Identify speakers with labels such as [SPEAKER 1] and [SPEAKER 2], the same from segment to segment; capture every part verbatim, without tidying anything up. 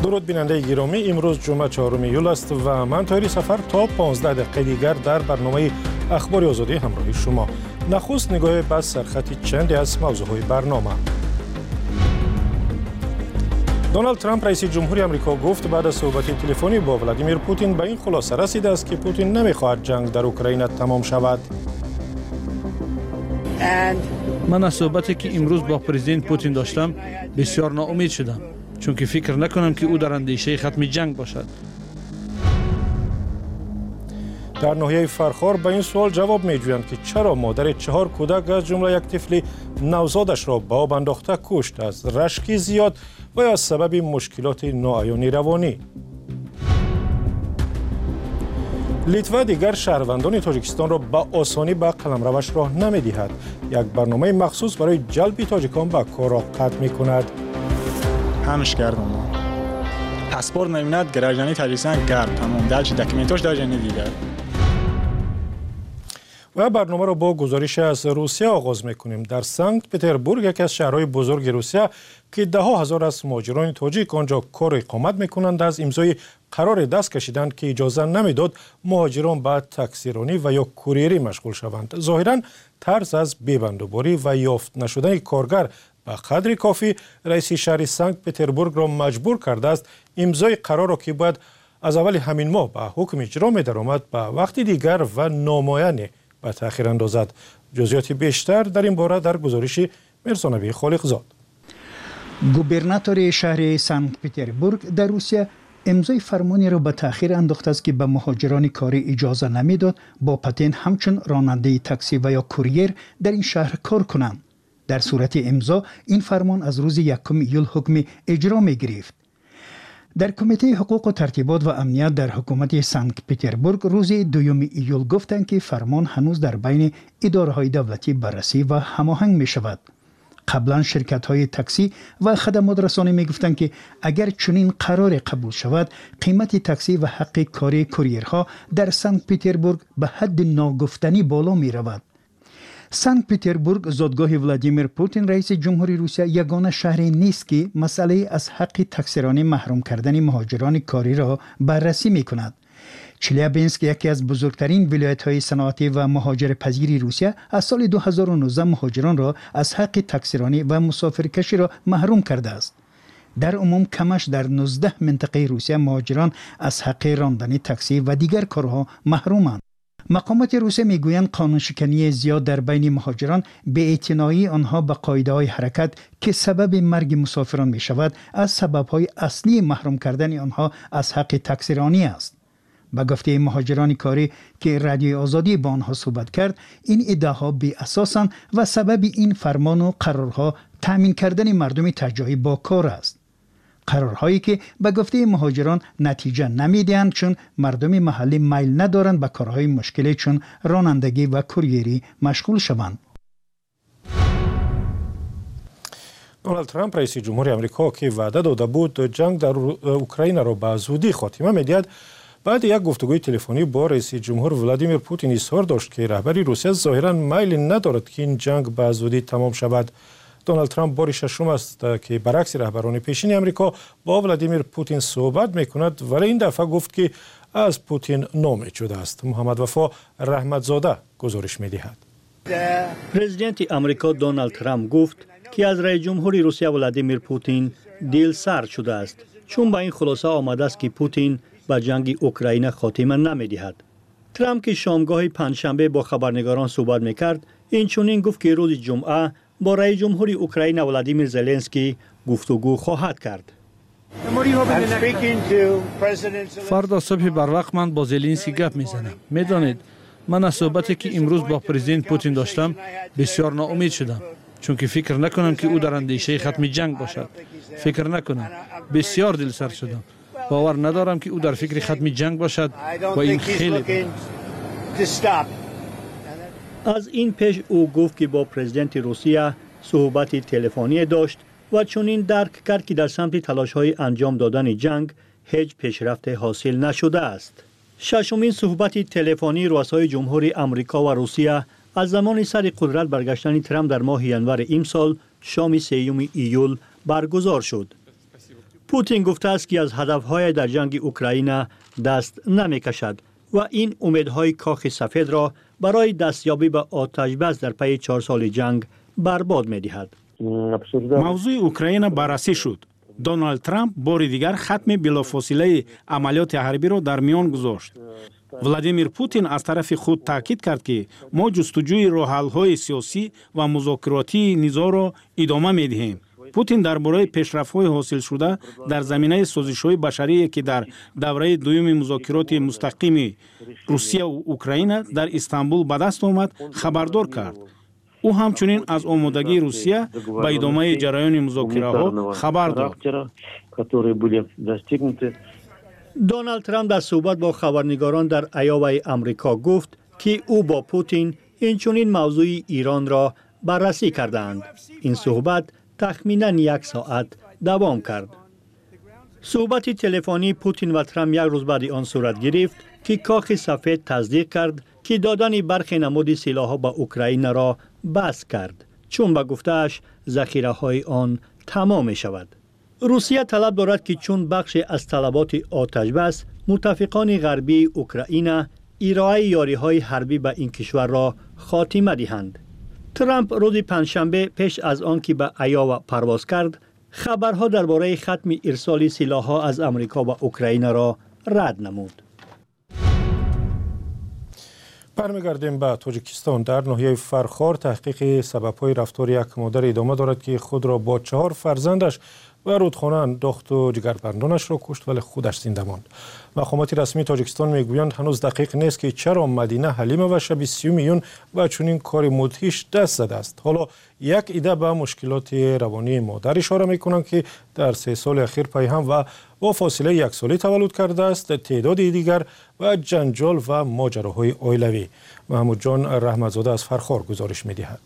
[SPEAKER 1] درود بیننده گرامی، امروز جمعه چهارم ایول است و من طاهری سفر تا پانزده دقیقه دیگر در برنامه اخبار آزادی همراه شما. نخست نگاه به سرخط چندی از موضوعهای برنامه. دونالد ترامپ رئیس جمهوری آمریکا گفت بعد از صحبت تلفنی با ولادیمیر پوتین به این خلاصه رسیده است که پوتین نمیخواهد جنگ در اوکراین تمام شود.
[SPEAKER 2] من از صحبتی که امروز با پرزیدنت پوتین داشتم بسیار ناامید شدم، چون که فکر نکنم که او در اندیشه ختم جنگ باشد.
[SPEAKER 1] در ناحیه فرخار به این سوال جواب می‌جویند که چرا مادر چهار کودک از جمله یک طفل نوزادش را به آب انداخته کشت، از رشک زیاد و یا سبب مشکلات ناعیانی روانی. لیتوا دیگر شهروندان تاجیکستان را به آسانی به قلمروش راه نمی‌دهد. یک برنامه مخصوص برای جلب تاجیکان به کار را قطع می‌کند.
[SPEAKER 3] همش کردم. پاسپورت نمی‌داد گراجانی تاجیکستان کرد. تمام داش دکومنتاش داش ندیده.
[SPEAKER 1] و برنامه را با گزارش از روسیه آغاز می‌کنیم. در سنت پتربورگ، یکی از شهرهای بزرگ روسیه که ده ها هزار از مهاجران تاجیک آنجا کار اقامت می‌کنند، از امضای قرار دست کشیدند که اجازه نمیداد مهاجران به تاکسیرانی و یا کوریری مشغول شوند. ظاهراً ترس از بی‌بندوباری و یافت نشدن کارگر به قدر کافی رئیس شهر سنت پتربورگ را مجبور کرده است امضای قرار را که باید از اول همین ماه به حکم اجرا می‌درآمد به وقت دیگر و نامعین به تأخیر اندازد. جزئیات بیشتر در این باره در گزارش مرسانوی خالقزاد.
[SPEAKER 4] گوبرناتور شهر سنت پتربورگ در روسیه امضای فرمانی را به تأخیر انداخته است که به مهاجران کاری اجازه نمیداد با پتن همچون راننده تاکسی و یا کوریر در این شهر کار کنند. در صورت امضا این فرمان از روز یکم ایول حکم اجرا می گرفت. در کمیته حقوق و ترتیبات و امنیت در حکومت سنت پتربورگ روز دوم ایول گفتند که فرمان هنوز در بین اداره‌های دولتی بررسی و هماهنگ می شود. قبلا شرکت‌های تاکسی و خدمات رسانی می گفتند که اگر چنین قرار قبول شود، قیمت تاکسی و حق کاری کوریرها در سنت پتربورگ به حد ناگفتنی بالا می رود. سنت پتربورگ زادگاه ولادیمیر پوتین رئیس جمهوری روسیه یگانه شهری نیست که مسئله از حق تاکسیرانی محروم کردن مهاجران کاری را بررسی می کند. چلیابینسک، یکی از بزرگترین ولایت‌های صنعتی و مهاجر پذیر روسیه، از سال دو هزار و نوزده مهاجران را از حق تاکسیرانی و مسافرکشی را محروم کرده است. در عموم کمش در نوزده منطقه روسیه مهاجران از حق راندن تاکسی و دیگر کارها محرومند. مقامات روسیه میگویند قانون شکنی زیاد در بین مهاجران به اعتنایی آنها به قاعده‌های حرکت که سبب مرگ مسافران می شود از سبب‌های اصلی محروم کردن آنها از حق تاکسیرانی است. به گفته مهاجران کاری که رادیو آزادی با آنها صحبت کرد، این ادعاها بی اساسند و سبب این فرمان و قرارها تامین کردن مردم تجاری با کار است. قرارهایی که به گفته مهاجران نتیجه نمیدهند، چون مردم محلی میل ندارند به کارهای مشکلی چون رانندگی و کوریری مشغول شوند.
[SPEAKER 1] دونالد ترامپ رئیس جمهوری آمریکا که وعده داده بود جنگ در اوکراین را به زودی خاتمه می‌دهد، بعد یک گفتگوی تلفنی با رئیس جمهور ولادیمیر پوتین اظهار داشت که رهبری روسیه ظاهراً میل ندارد که این جنگ به زودی تمام شود. دونالد ترامپ بار ششم است که برعکس رهبران پیشین آمریکا با ولادیمیر پوتین صحبت می‌کند، ولی این دفعه گفت که از پوتین ناامید شده است. محمد وفا رحمتزاده گزارش می‌دهد.
[SPEAKER 5] پرزیدنت آمریکا دونالد ترامپ گفت که از رئیس جمهور روسیه ولادیمیر پوتین دل سرد شده است، چون به این خلاصه آمده است که پوتین به جنگ اوکراین خاتمه نمی‌دهد. ترامپ که شامگاه پنجشنبه با خبرنگاران صحبت می‌کرد، این چنین گفت که روز جمعه با رئیس جمهور اوکراین ولادیمیر زلنسکی گفتگو خواهد کرد.
[SPEAKER 2] فردا صبح بر وقت من با زلنسکی گپ میزنم. میدانید من از صحبتی که امروز با پرزیدنت پوتین داشتم بسیار ناامید شدم، چون که فکر نکنم که او در اندیشه ختم جنگ باشد. فکر نکنم. بسیار دلسرد شدم. باور ندارم که او در فکر ختم جنگ باشد و این خیلی
[SPEAKER 5] از این پیش او گفت که با پرزیدنت روسیه صحبت تلفنی داشت و چنین درک کرد که در سمت تلاش‌های انجام دادن جنگ هیچ پیشرفت حاصل نشده است. ششمین صحبت تلفنی رؤسای جمهوری آمریکا و روسیه از زمان سر قدرت برگشتن ترامپ در ماه ژانویه امسال شام سوم ایول برگزار شد. پوتین گفته است که از هدفهای در جنگ اوکراین دست نمی کشد و این امیدهای کاخ سفید را برای دستیابی به آتش بس در پی چهار سال جنگ برباد می دهد.
[SPEAKER 6] موضوع اوکراین بررسی شد. دونالد ترامپ بار دیگر ختم بلافاصله عملیات حربی را در میان گذاشت. ولادیمیر پوتین از طرف خود تاکید کرد که ما جستجوی راه حل‌های سیاسی و مذاکراتی نزاع را ادامه می دهیم. پوتین درباره پیشرفت‌های حاصل شده در زمینه سازش‌های بشری که در دوره دوم مذاکرات مستقیم روسیه و اوکراین در استانبول به دست آمد خبردار کرد. او همچنین از آمادگی روسیه به ادامه جریان مذاکره‌ها خبر داد.
[SPEAKER 5] دونالد ترامپ در صحبت با خبرنگاران در ایاوای آمریکا گفت که او با پوتین اینچنین موضوع ایران را بررسی کردند. این صحبت تخمینا یک ساعت دوام کرد. صحبت تلفنی پوتین و ترامپ یک روز بعد آن صورت گرفت که کاخ سفید تصدیق کرد که دادن برخی نمود سلاح‌ها به اوکراین را بس کرد، چون به گفته‌اش ذخیره‌های آن تمام می شود. روسیه طلب دارد که چون بخش از طلبات آتش بس متفقان غربی اوکراین ارائه یاری‌های حربی به این کشور را خاتمه دهند. ترامپ روز پنجشنبه پیش از آن که به ایاوا پرواز کرد، خبرها درباره ختم ارسال سلاح‌ها از آمریکا به اوکراین را رد نمود.
[SPEAKER 1] برمیگردیم به تاجیکستان. در ناحیه فرخار تحقیق سبب‌های رفتار یک مادر ادامه دارد که خود را با چهار فرزندش و رودخانه انداخت و جگربندانش را کشت ولی خودش زنده ماند. مقامات رسمی تاجیکستان میگویند هنوز دقیق نیست که چرا مدینه حلیمه و شب سی میلیون و چنین کار مدهش دست زده است. حالا یک ایده به مشکلات روانی مادر اشاره میکنند که در سه سال اخیر پیهم و با فاصله یک سالی تولد کرده است. تعداد دیگر و جنجال و ماجراهای عائلوی. محمود جان رحمتزاده از فرخار گزارش میدهد.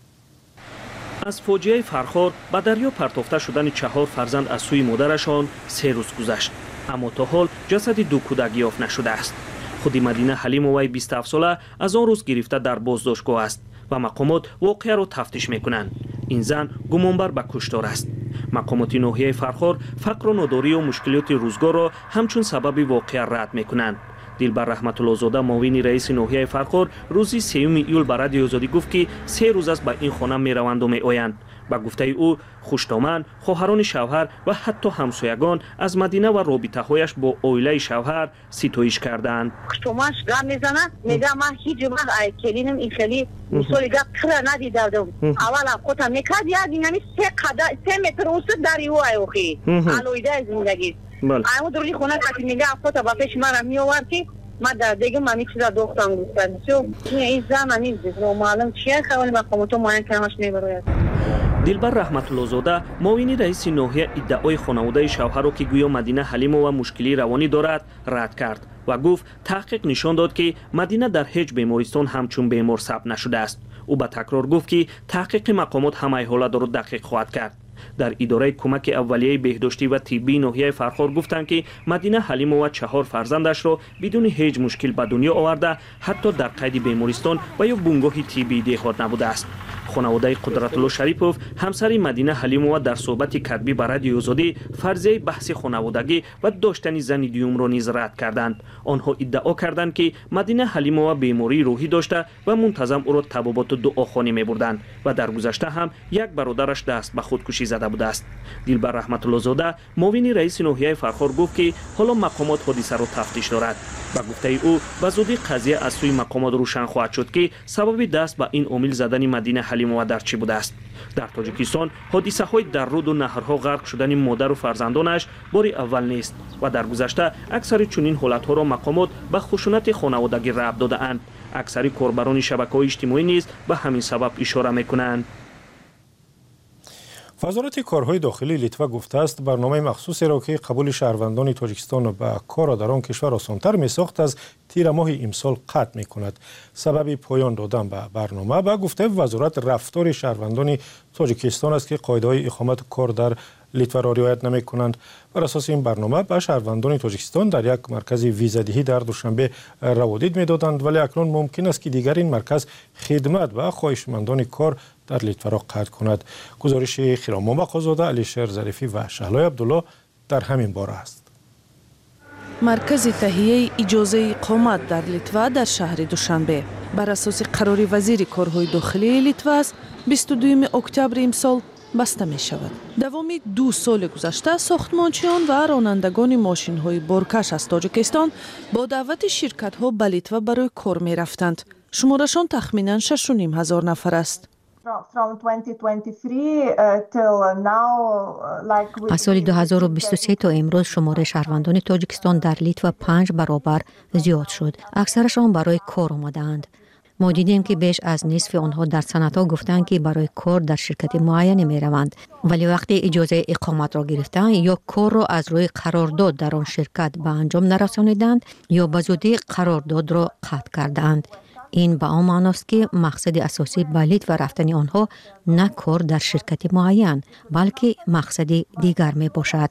[SPEAKER 7] از فوجیه فرخار به دریا پرتافته شدن چهار فرزند از سوی مادرشان سه روز گذشت، اما تا حال جسد دو کودک یافت نشده است. خود مدینه حلیموی بیست و هفت ساله از آن روز گرفته در بازداشتگاه است و مقامات واقعه را تفتیش میکنند. این زن گمانبر به کشتار است. مقامات ناحیه فرخار فقر و ناداری و مشکلات روزگار را همچون سبب واقعه رد میکنند. دلبر رحمت الله زاده معاون رئیس ناحیه فرخار روزی سوم ایول به رادیو آزادی گفت که سه روز است به این خانه می روند و می آیند. با گفته او خوشتامن، خواهران شوهر و حتی همسایگان از مدینه و رابطه هایش با عائله شوهر ستایش کردند.
[SPEAKER 8] خوشتامنش گام میزنه میگه من هیچ وقت کلینم این خیلی مثال گپ کرا ندیدم. اول خودم میکرد یاد یعنی سه قدر سه متر اوست دریوای اوخی. علویده زندگی. اما دوری خونه که میگه خودت با پیش من میآورد که ما در دیگه من هیچ چیز دخترم گفتم. چون این زمانی دیگه معلوم چیه خواهی مقامات معین کردنش نمیبرد.
[SPEAKER 7] دلبر رحمت الله زاده معاون رئیس ناحیه ادعای خانواده شوهر را که گویا مدینه حلیمه و مشکلی روانی دارد رد کرد و گفت تحقیق نشان داد که مدینه در هیچ بیمارستان همچون بیمار ثبت نشده است. او به تکرار گفت که تحقیق مقامات همه حالات را دقیق خواهد کرد. در اداره کمک اولیه بهداشتی و طبی ناحیه فرخار گفتند که مدینه حلیمه و چهار فرزندش را بدون هیچ مشکل به دنیا آورده، حتی در قید بیمارستان و یا بنگاه طبی دهات نبوده است. خانواده قدرت الله شریپوف همسر مدینه حلیمه در صحبت کتبی به رادیو آزادی فرضیه بحث خانوادگی و داشتن زن دیوم را نیز رد کردند. آنها ادعا کردند که مدینه حلیمه بیماری روحی داشته و منتظم او را طبابات دعاخانه می‌بردند و در گذشته هم یک برادرش دست به خودکشی زده بوده است. دلبر رحمت الله زاده معاون رئیس ناحیه فرخار گفت که حالا مقامات حادثه را تفتیش دارد. با گفته او به زودی قضیه از سوی مقامات روشن خواهد شد که سبب دست به این عامل زدن مدینه حلیمه در چی بوده است. در تاجیکستان حادثه های در رود و نهرها غرق شدن مادر و فرزندانش بار اول نیست و در گذشته اکثر چنین حالت ها را مقامات به خشونت خانوادگی ربط داده اند. اکثر کاربران شبکه‌های اجتماعی نیز به همین سبب اشاره میکنند.
[SPEAKER 1] وزارت کارهای داخلی لیتوا گفته است برنامه مخصوصی را که قبول شهروندان تاجیکستان به کار در آن کشور آسان‌تر می‌ساخت از تیر ماه امسال قطع می‌کند. سبب پایان دادن به برنامه به گفته وزارت رفتار شهروندان تاجیکستان است که قاعده‌های اقامت کار در لیتوا را رعایت نمی‌کنند. بر اساس این برنامه به شهروندان تاجیکستان در یک مرکز ویزادهی در دوشنبه روادید می‌دادند، ولی اکنون ممکن است که دیگر این مرکز خدمت به خواهشمندان کار در لیتوا را قطع کند. گزارش خیرام مقازاده، علیشر ظریفی و شهلای عبدالله در همین باره است.
[SPEAKER 9] مرکز تهیه اجازه اقامت در لیتوا در شهر دوشنبه بر اساس قرار وزیر کارهای داخلی لیتوا است بیست و دوم اکتبر امسال بسته می شود. دوامی دو سال گذشته ساختمانچیان و رانندگان ماشین های بارکش از تاجیکستان با دعوت شرکت ها به لیتوا برای کار می رفتند. شمارشان تخمینا شش و نیم هزار نفر است.
[SPEAKER 10] از سال دو هزار و بیست و سه تا امروز شمار شهروندان تاجیکستان در لیتوا پنج برابر زیاد شد. اکثرشان برای کار آمدند. ما دیدیم که بیش از نصف آنها در صنعت‌ها گفتند که برای کار در شرکت معینی می روند، ولی وقتی اجازه اقامت را گرفتند یا کار را از روی قرارداد در آن شرکت به انجام نرسانیدند یا به زودی قرارداد را قطع کردند. این به آن معناست که مقصد اساسی به لیتوا رفتن آنها نه کار در شرکت معین بلکه مقصد دیگر می باشد.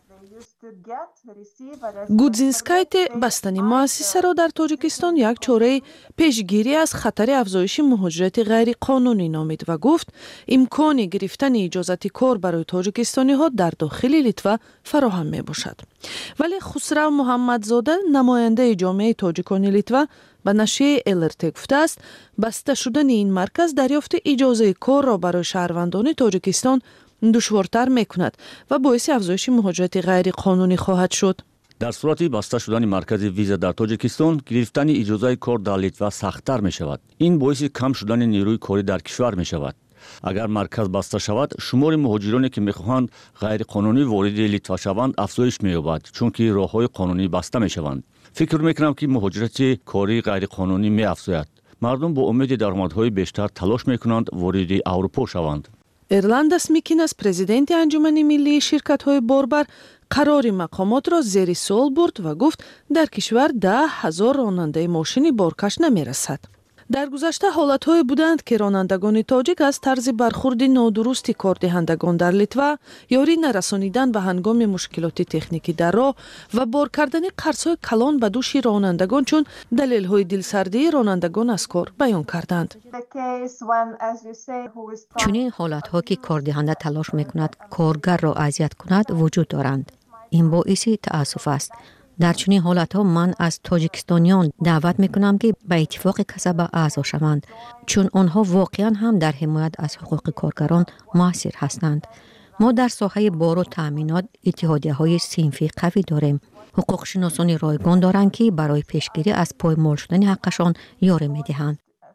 [SPEAKER 9] گودزینسکایت بستنی مؤسسه را در تاجیکستان یک چاره پیشگیری از خطر افزایش مهاجرت غیر قانونی نامید و گفت امکان گرفتن اجازت کار برای تاجیکستانی ها در داخل لیتوا فراهم می باشد. ولی خسرو محمدزاده نماینده جامعه تاجیکان لیتوا به نشریه الرت گفته است بسته شدن این مرکز دریافت اجازه کار را برای شهروندان تاجیکستان دشوارتر میکند و باعث افزایش مهاجرت غیر قانونی خواهد شد.
[SPEAKER 11] در صورت بسته شدن مرکز ویزا در تاجیکستان گرفتن اجازه کار در لیتوا سخت‌تر می شود. این باعث کم شدن نیروی کاری در کشور می شود. اگر مرکز بسته شود شمار مهاجرانی که میخواهند غیر قانونی وارد لیتوا شوند افزایش می‌یابد چون که راه‌های قانونی بسته می‌شوند. فکر می‌کنم که مهاجرت کاری غیر قانونی می‌افزاید. مردم با امید درآمدهای بیشتر تلاش می‌کنند وارد اروپا شوند.
[SPEAKER 9] ایرلندس میکینس پرزیدنت انجمن ملی شرکت‌های باربر قرار مقامات را زیر سوال برد و گفت در کشور ده هزار راننده ماشین بارکش نمی‌رسد. در گذشته حالت‌های بودند که رانندگان تاجیک از طرز برخورد نادرستی کاردهندگان در لیتوا، یاری نرسانیدن به هنگام مشکلات تکنیکی در راه و بار کردن قرض‌های کلان به دوش رانندگان چون دلیل‌های دلسردی رانندگان از کار بیان کردند.
[SPEAKER 10] چنین حالت‌ها که کاردهنده تلاش می‌کند کارگر را اذیت کند وجود دارند. این باعث تأسف است. در چنین حالت‌ها من از تاجیکستانیان دعوت می‌کنم که به اتفاق کسب اعضا شوند چون آنها واقعاً هم در حمایت از حقوق کارگران مؤثر هستند. ما در ساحه بار و تأمینات اتحادیه‌های صنفی قوی داریم. حقوق شناسان رایگان دارند که برای پیشگیری از پایمال شدن حقشان یاری می‌دهند.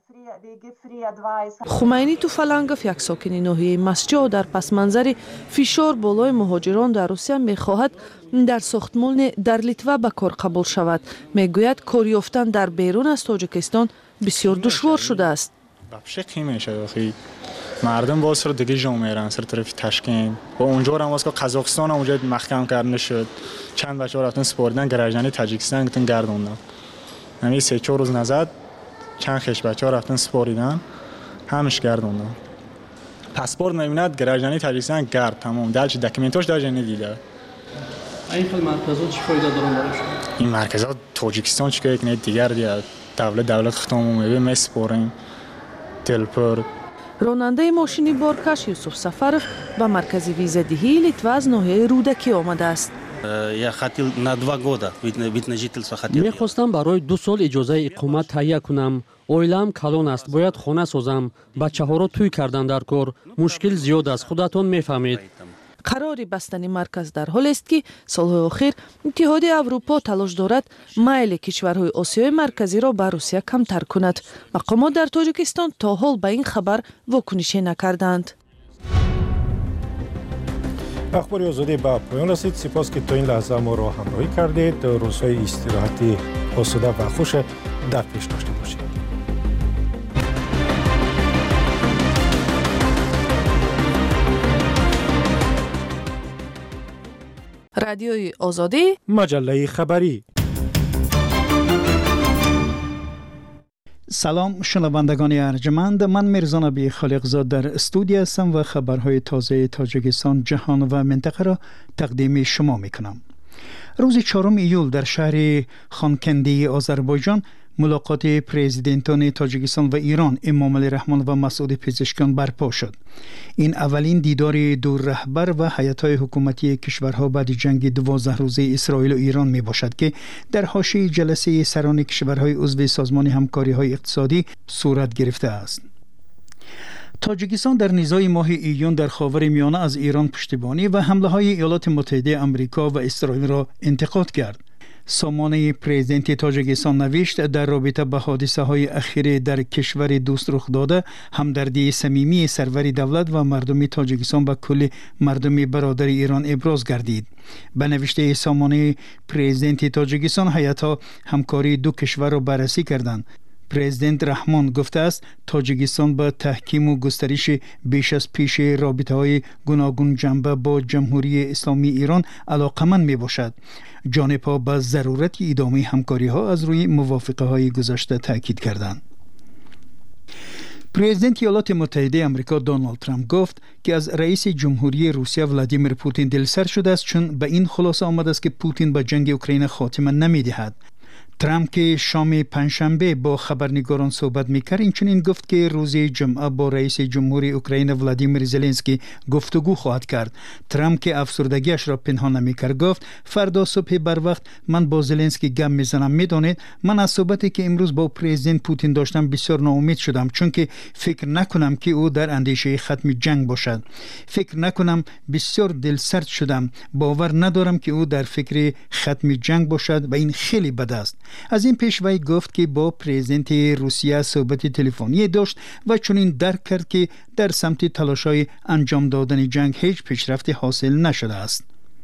[SPEAKER 9] خمینی توفالنگوف یک ساکن ناحیه مسجد در پس منظر فشار بالای مهاجران در روسیه می‌خواهد در ساختمان در لیتوا به کار قبول شود. میگوید کار یافتن در بیرون از تاجیکستان بسیار دشوار شده است.
[SPEAKER 3] بخشی میشه اخی مردم با سر دیگه جا میرن سر طرف تشکین و اونجا هم واسه قزاقستان هم اونجا محکم کردن شد. چند بچه‌ها رفتن سپردن گراجانی تاجیکستان گفتن گردوندن. همین سه چهار روز نزد چند خش بچه‌ها رفتن سپاریدن همش گردوندن. پاسپورت نمیاد گراجانی تاجیکستان گرد تمام دلش دکومنتاش داجه ندیده.
[SPEAKER 2] این خیلی مرکزات چی فایده دارن برای شما؟
[SPEAKER 3] این مرکزات تاجیکستان چیکار یک نه دیگر دیگه دولت دولت ختم میبه میسپاریم تلپر.
[SPEAKER 9] راننده ماشینی بارکش یوسف سفرف به مرکز ویزادهی لیتوا از ناحیه رودکی آمده است.
[SPEAKER 12] Я хотел на два года вид на жительство хотел.
[SPEAKER 13] می‌خواستم برای دو سال اجازه اقامت تهیه کنم. اویلام کلان است. باید خانه سازم. بچه‌ها را توی کردن در کار. مشکل زیاد است. خودتون می‌فهمید.
[SPEAKER 9] قرار بستن مرکز در حال است که سالهای اخیر اتحادیه اروپا تلاش دارد میل کشورهای آسیای مرکزی را به روسیه کمتر کند. مقامات در تاجیکستان تا حال به این خبر واکنشی نکردند.
[SPEAKER 1] اخبار آزادی به پایان رسید. سپاس که تا این لحظه ما را همراهی کردید. روزهای استراحتی آسوده و خوش در پیش داشته باشید.
[SPEAKER 9] رادیوی آزادی
[SPEAKER 1] مجله خبری.
[SPEAKER 4] سلام شنوندگان ارجمند، من میرزا نبی خالقزاد در استودیو هستم و خبرهای تازه تاجیکستان، جهان و منطقه را تقدیم شما میکنم. روز چهارم ایول در شهر خانکندی آذربایجان ملاقات پرزیدنتان تاجیکستان و ایران امامعلی رحمان و مسعود پزشکیان برپا شد. این اولین دیدار دو رهبر و هیئت‌های حکومتی کشورها بعد جنگ دوازده روزه اسرائیل و ایران می باشد که در حاشیه جلسه سران کشورهای عضو سازمان همکاری‌های اقتصادی صورت گرفته است. تاجیکستان در نزاع ماه ایون در خاورمیانه از ایران پشتیبانی و حمله های ایالات متحده آمریکا و اسرائیل را انتقاد کرد. سامانه پرزیدنت تاجیکستان نوشت در رابطه با حادثه های اخیر در کشور دوست رخ داده همدردی صمیمی سرور دولت و مردم تاجیکستان با کل مردم برادر ایران ابراز گردید. به نوشته سامانه پرزیدنت تاجیکستان هیئت‌ها همکاری دو کشور را بررسی کردند. پرزیدنت رحمان گفته است تاجیکستان با تحکیم و گسترش بیش از پیش رابطه‌های گوناگون جنبه با جمهوری اسلامی ایران علاقمند می باشد. جانب‌ها به ضرورت ادامه همکاری‌ها از روی موافقه‌های گذشته تاکید کردند. پرزیدنت ایالات متحده آمریکا دونالد ترامپ گفت که از رئیس جمهوری روسیه ولادیمیر پوتین دلسر شده است چون به این خلاصه آمده است که پوتین به جنگ اوکراین خاتمه نمی‌دهد. ترامپ که شام پنجشنبه با خبرنگاران صحبت میکرد اینچنین گفت که روز جمعه با رئیس جمهوری اوکراین ولادیمیر زلنسکی گفتگو خواهد کرد. ترامپ که افسردگیش را پنهان نمیکرد گفت فردا صبح بر وقت من با زلنسکی گپ میزنم. میدانید من از صحبتی که امروز با پرزیدنت پوتین داشتم بسیار ناامید شدم چون که فکر نکنم که او در اندیشه ختم جنگ باشد. فکر نکنم بسیار دلسرد شدم. باور ندارم که او در فکر ختم جنگ باشد و این خیلی بد است. از این پیش وی گفت که با پرزیدنت روسیه صحبت تلفنی داشت و چنین درک کرد که در سمت تلاش‌های انجام دادن جنگ هیچ پیشرفت حاصل نشده است.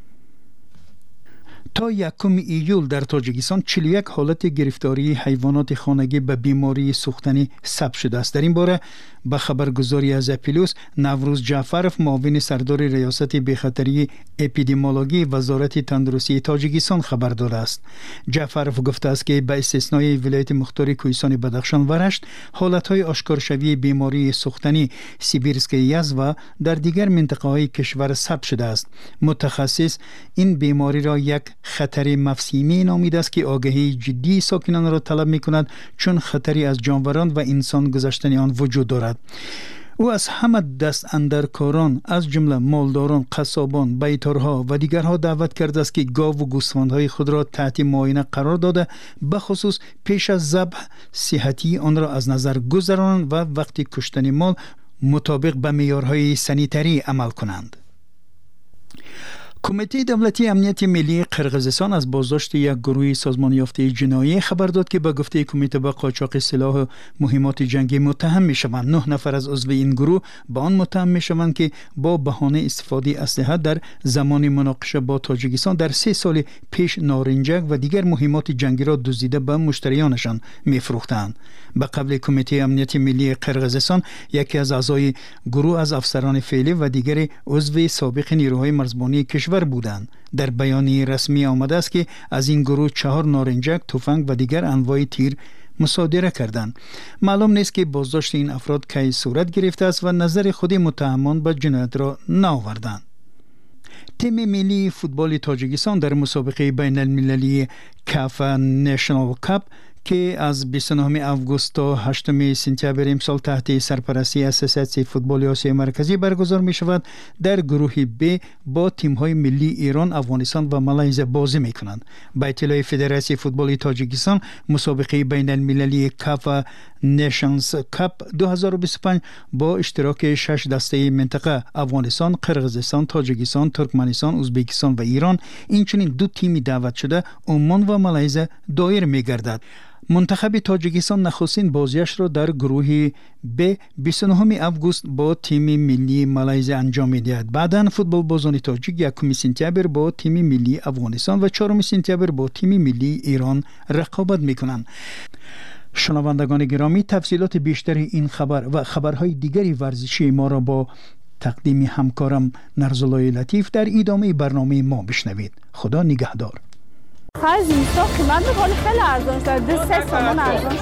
[SPEAKER 4] تا یکم ایول در تاجیکستان چهل و یک حالت گرفتاری حیوانات خانگی به بیماری سوختنی ثبت شده است. در این باره به خبرگزاری از اپیلوس نوروز جعفرов معاون سردار ریاست بی‌خطری اپیدمیولوژی وزارت تندرستی تاجیکستان خبر داده است. جعفرov گفته است که به استثنای ولایت مختار کوهستان بدخشان و رشت حالت‌های آشکارشوی بیماری سوختنی سیبیرسک یزوا در دیگر منطقه‌های کشور ثبت شده است. متخصص این بیماری را یک خطر مفصلی نامیده است که آگاهی جدی ساکنان را طلب می‌کند چون خطری از جانوران و انسان گذشتن آن وجود دارد. او از همه دست اندرکاران از جمله مالداران، قصابان، بیتارها و دیگرها دعوت کرده است که گاو و گوسفندهای خود را تحت معاینه قرار داده به خصوص پیش از ذبح صحتی آن را از نظر گذرانند و وقتی کشتن مال مطابق به معیارهای سنیتری عمل کنند. کمیته دولتی امنیت ملی قرقیزستان از بازداشت یک گروه سازمان یافته جنایی خبر داد که به گفته کمیته به قاچاق سلاح و مهمات جنگی متهم می شوند. نه نفر از عضو این گروه به آن متهم می شوند که با بهانه استفاده اسلحه در زمان مناقشه با تاجیکستان در سه سال پیش نارنجک و دیگر مهمات جنگی را دزدیده به مشتریانشان می فروختند. به قبل کمیته امنیت ملی قرقیزستان یکی از اعضای گروه از افسران فعلی و دیگر عضو سابق نیروهای مرزبانی کشور بودند. در بیانیه رسمی آمده است که از این گروه چهار نارنجک، تفنگ و دیگر انواع تیر مصادره کردند. معلوم نیست که بازداشت این افراد کی صورت گرفته است و نظر خود متهمان به جنایت را نآوردند. تیم ملی فوتبال تاجیکستان در مسابقه بین المللی کاف نشنال کاپ که از بیست و نهم آگوست تا هشتم سپتامبر امسال تحت سرپرستی اساسیاسیون فوتبال آسیای مرکزی برگزار می شود در گروه ب با تیم های ملی ایران، افغانستان و مالایزیا بازی می کنند. به اطلاع فدراسیون فوتبال تاجیکستان مسابقه بین المللی کاف نیشنز کاپ دو هزار و بیست و پنج با اشتراک شش دسته منطقه افغانستان، قرقیزستان، تاجیکستان، ترکمنستان، ازبکستان و ایران اینچنین دو تیم دعوت شده عمان و مالایزیا دایر می گردد. منتخب تاجیکستان نخستین بازیش را در گروه ب بیست و نهم آگوست با تیم ملی مالایزیا انجام می‌دهد. بعداً فوتبال بازان تاجیک یکم سپتامبر با تیم ملی افغانستان و چهارم سپتامبر با تیم ملی ایران رقابت می‌کنند. شنوندگان گرامی، تفصیلات بیشتر این خبر و خبرهای دیگری ورزشی ما را با تقدیم همکارم نرزالای لطیف در ادامه برنامه ما بشنوید. خدا نگهدار.
[SPEAKER 14] خرج زمستان قیمت میکنه خیلی ارزان شده، سه تومان ارزان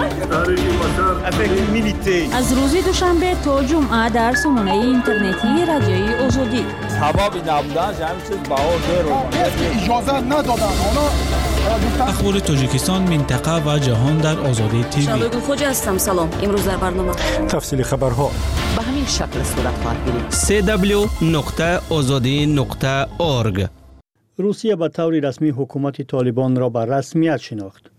[SPEAKER 14] شده.
[SPEAKER 15] از روز دوشنبه تا جمعه در سامانه اینترنتی رادیوی آزادی.
[SPEAKER 16] هوا بی نبودن همین چیز بهار دیر
[SPEAKER 17] اجازه ندادن اونا.
[SPEAKER 18] اخبار تاجیکستان، منطقه و جهان در آزادی تیوی.
[SPEAKER 15] شادو خوج هستم. سلام. امروز در برنامه
[SPEAKER 1] تفصیل خبرها
[SPEAKER 15] به همین شکل صورت خواهد گرفت.
[SPEAKER 18] سه دبلیو نقطه آزادی نقطه اورگ.
[SPEAKER 5] روسیه به طور رسمی حکومت طالبان را به رسمیت شناخت.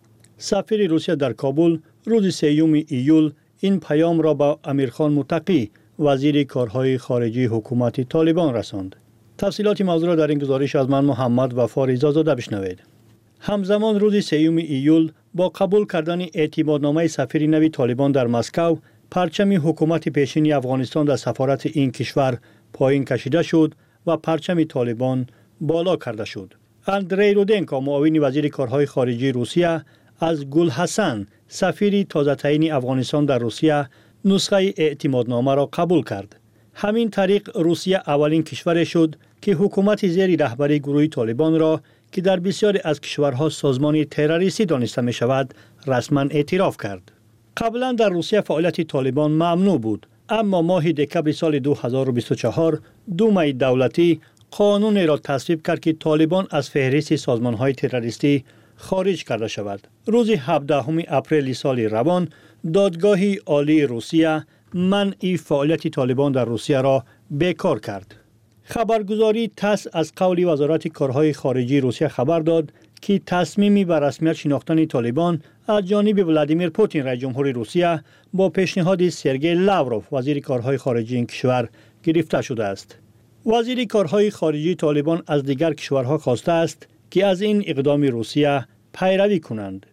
[SPEAKER 5] سفیر روسیه در کابل روز سوم ایول این پیام را به امیرخان متقی وزیر کارهای خارجی حکومت طالبان رساند. تفصیلات موضوع را در این گزارش از من محمد وفا رضازاده بشنوید. همزمان روز سوم ایول با قبول کردن اعتمادنامه سفیر نوی طالبان در مسکو، پرچم حکومت پیشین افغانستان در سفارت این کشور پایین کشیده شد و پرچم طالبان بالا کرده شد. اندری رودنکو معاون وزیر کارهای خارجی روسیه از گل حسن سفیر تازه تعیین افغانستان در روسیه نسخه اعتمادنامه را قبول کرد. همین طریق روسیه اولین کشور شد که حکومت زیر رهبری گروه طالبان را که در بسیاری از کشورها سازمان تروریستی دانسته می شود رسما اعتراف کرد. قبلا در روسیه فعالیت طالبان ممنوع بود، اما ماه دکمبر سال دو هزار و بیست و چهار دومای دولتی قانون را تصویب کرد که طالبان از فهرست سازمان‌های تروریستی خارج کرده شود. روز هفدهم اپریل سال روان دادگاه عالی روسیه منع فعالیت طالبان در روسیه را بیکار کرد. خبرگزاری تاس از قول وزارت کارهای خارجی روسیه خبر داد که تصمیمی به رسمیت شناختن طالبان از جانب ولادیمیر پوتین رئیس جمهور روسیه با پیشنهاد سرگئی لاوروف وزیر کارهای خارجی این کشور گرفته شده است. وزیر کارهای خارجی طالبان از دیگر کشورها خواسته است که از این اقدام روسیه پیروی کنند.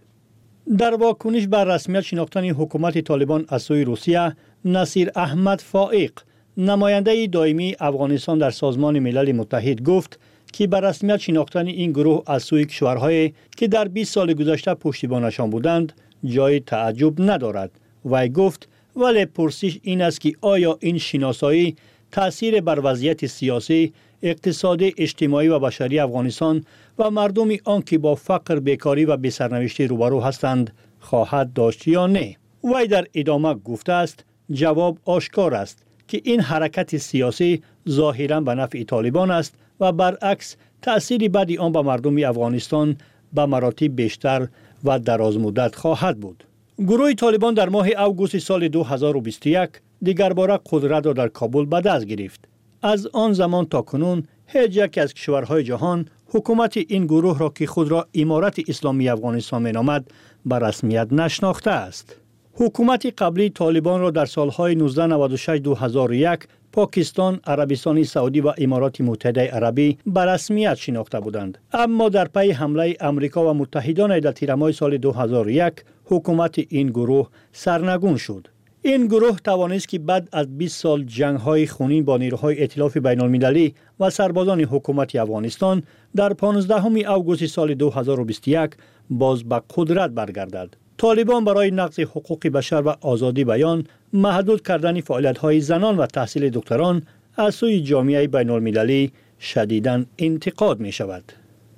[SPEAKER 5] در واکنش بر رسمیت شناختن حکومت طالبان از سوی روسیه، نصیر احمد فائق نماینده دائمی افغانستان در سازمان ملل متحد گفت که بر رسمیت شناختن این گروه از سوی کشورهایی که در بیست سال گذشته پشتیبانشان بودند جای تعجب ندارد. وی گفت ولی پرسش این است که آیا این شناسایی تأثیر بر وضعیت سیاسی، اقتصادی، اجتماعی و بشری افغانستان و مردم آن که با فقر، بیکاری و بی‌سرنوشتی روبرو هستند خواهد داشت یا نه؟ وی در ادامه گفته است جواب آشکار است که این حرکت سیاسی ظاهراً به نفع طالبان است و برعکس تأثیر بدی آن به مردم افغانستان به مراتب بیشتر و درازمدت خواهد بود. گروه طالبان در ماه اوگوست سال دو هزار و بیست و یک دیگر باره قدرت را در کابل به دست گرفت. از آن زمان تا کنون هیچ یک از کشورهای جهان حکومت این گروه را که خود را امارت اسلامی افغانستان می‌نامد به رسمیت نشناخته است. حکومت قبلی طالبان را در سالهای نوزده نود و شش تا دو هزار و یک پاکستان، عربستان سعودی و امارات متحده عربی به رسمیت شناخته بودند. اما در پی حمله امریکا و متحدان در تیر ماه سال دو هزار و یک حکومت این گروه سرنگون شد. این گروه توانست که بعد از بیست سال جنگ‌های خونین با نیروهای ائتلاف بین‌المللی و سربازان حکومت افغانستان در پانزدهم اوگوست سال دو هزار و بیست و یک باز به قدرت برگردد. طالبان برای نقض حقوق بشر و آزادی بیان، محدود کردن فعالیت‌های زنان و تحصیل دکتران از سوی جامعه بین‌المللی شدیداً انتقاد می‌شود.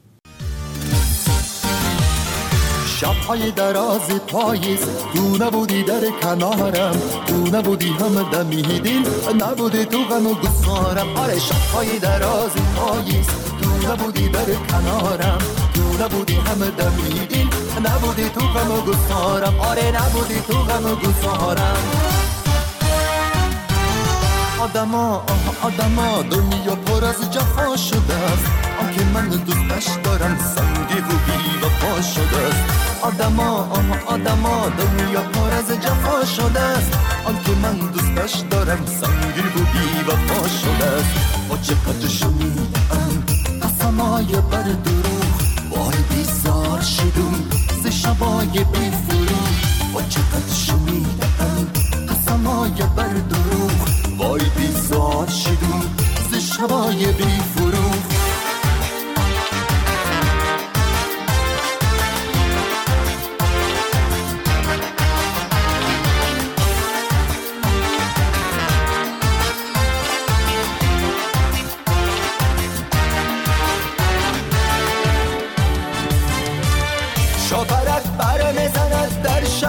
[SPEAKER 19] شب‌های دراز پاییز تو نبودی در کنارم، تو نبودی هم دمیدین، نبودی تو غم و گسارم. آره شب‌های دراز پاییز تو نبودی در کنارم، تو نبودی هم دمیدین، نبودی تو غم و گسارم. آره نبودی تو غم و گسارم. آدما آدما دنیا پر از جفا شده است، آنکه من دوستش دارم سنگی و بی وفا شده است. آدما آدما دنیا پر از جفا شده است، آنکه من دوستش دارم سنگی و بی وفا شده است. با چقدر شنیدم قسمای بر دروغ، وای بیزار شدم ز شبای بی فروغ. با چقدر شنیدم قسمای بر دروغ، وای بیزار شدم ز شبای بی فروغ.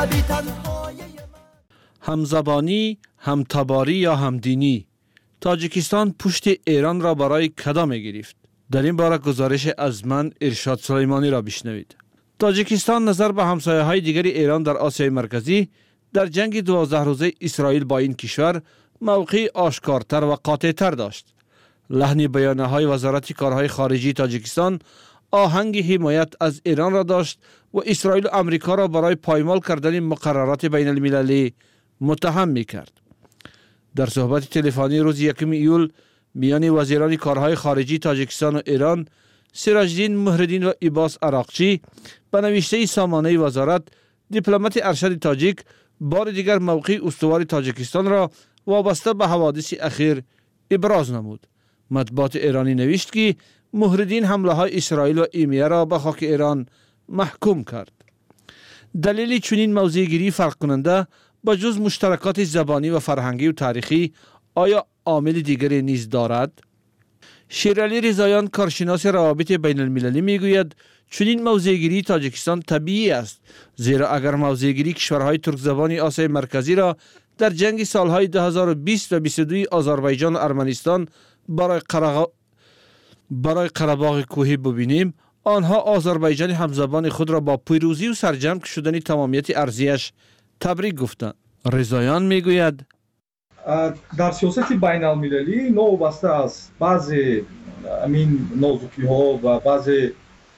[SPEAKER 19] شبی تنهای
[SPEAKER 2] همزبانی، همتباری یا همدینی. تاجیکستان پشت ایران را برای کدا می گرفت. در این باره گزارش از من ارشاد سلیمانی را بشنوید. تاجیکستان نظر به همسایه های دیگر ایران در آسیای مرکزی در جنگ دوازده روزه اسرائیل با این کشور موقع آشکارتر و قاطعتر داشت. لحن بیانیه های وزارت کارهای خارجی تاجیکستان آهنگ حمایت از ایران را داشت و اسرائیل و امریکا را برای پایمال کردن مقررات بین المللی متهم می کرد. در صحبت تلفنی روز یکم ایول میان وزیران کارهای خارجی تاجیکستان و ایران، سراجدین مهردین و عباس عراقچی، به نوشته سامانه وزارت، دیپلمات ارشد تاجیک بار دیگر موقع استوار تاجیکستان را وابسته به حوادث اخیر ابراز نمود. مطبوعات ایرانی نوشت که مهردین حمله های اسرائیل و ایمیه را به خاک ایران محکوم کرد. دلیل چنین موضع‌گیری فرق کننده با جز مشترکات زبانی و فرهنگی و تاریخی آیا عامل دیگری نیز دارد؟ شیرعلی رضاییان کارشناس روابط بین المللی میگوید چنین موضع‌گیری تاجیکستان طبیعی است، زیرا اگر موضع‌گیری کشورهای ترک زبان آسیای مرکزی را در جنگ سالهای دو هزار و بیست و بیست و دو آذربایجان و ارمنستان برای قرغ... برای قره‌باغ کوهی ببینیم، آنها آذربایجان همزبان خود را با پیروزی و سرجم شدن تمامیت ارضیش تبریک گفتند. رضاییان میگوید
[SPEAKER 20] در سیاست بین المللی نوبسته از بعضی امین نازکی ها و بعضی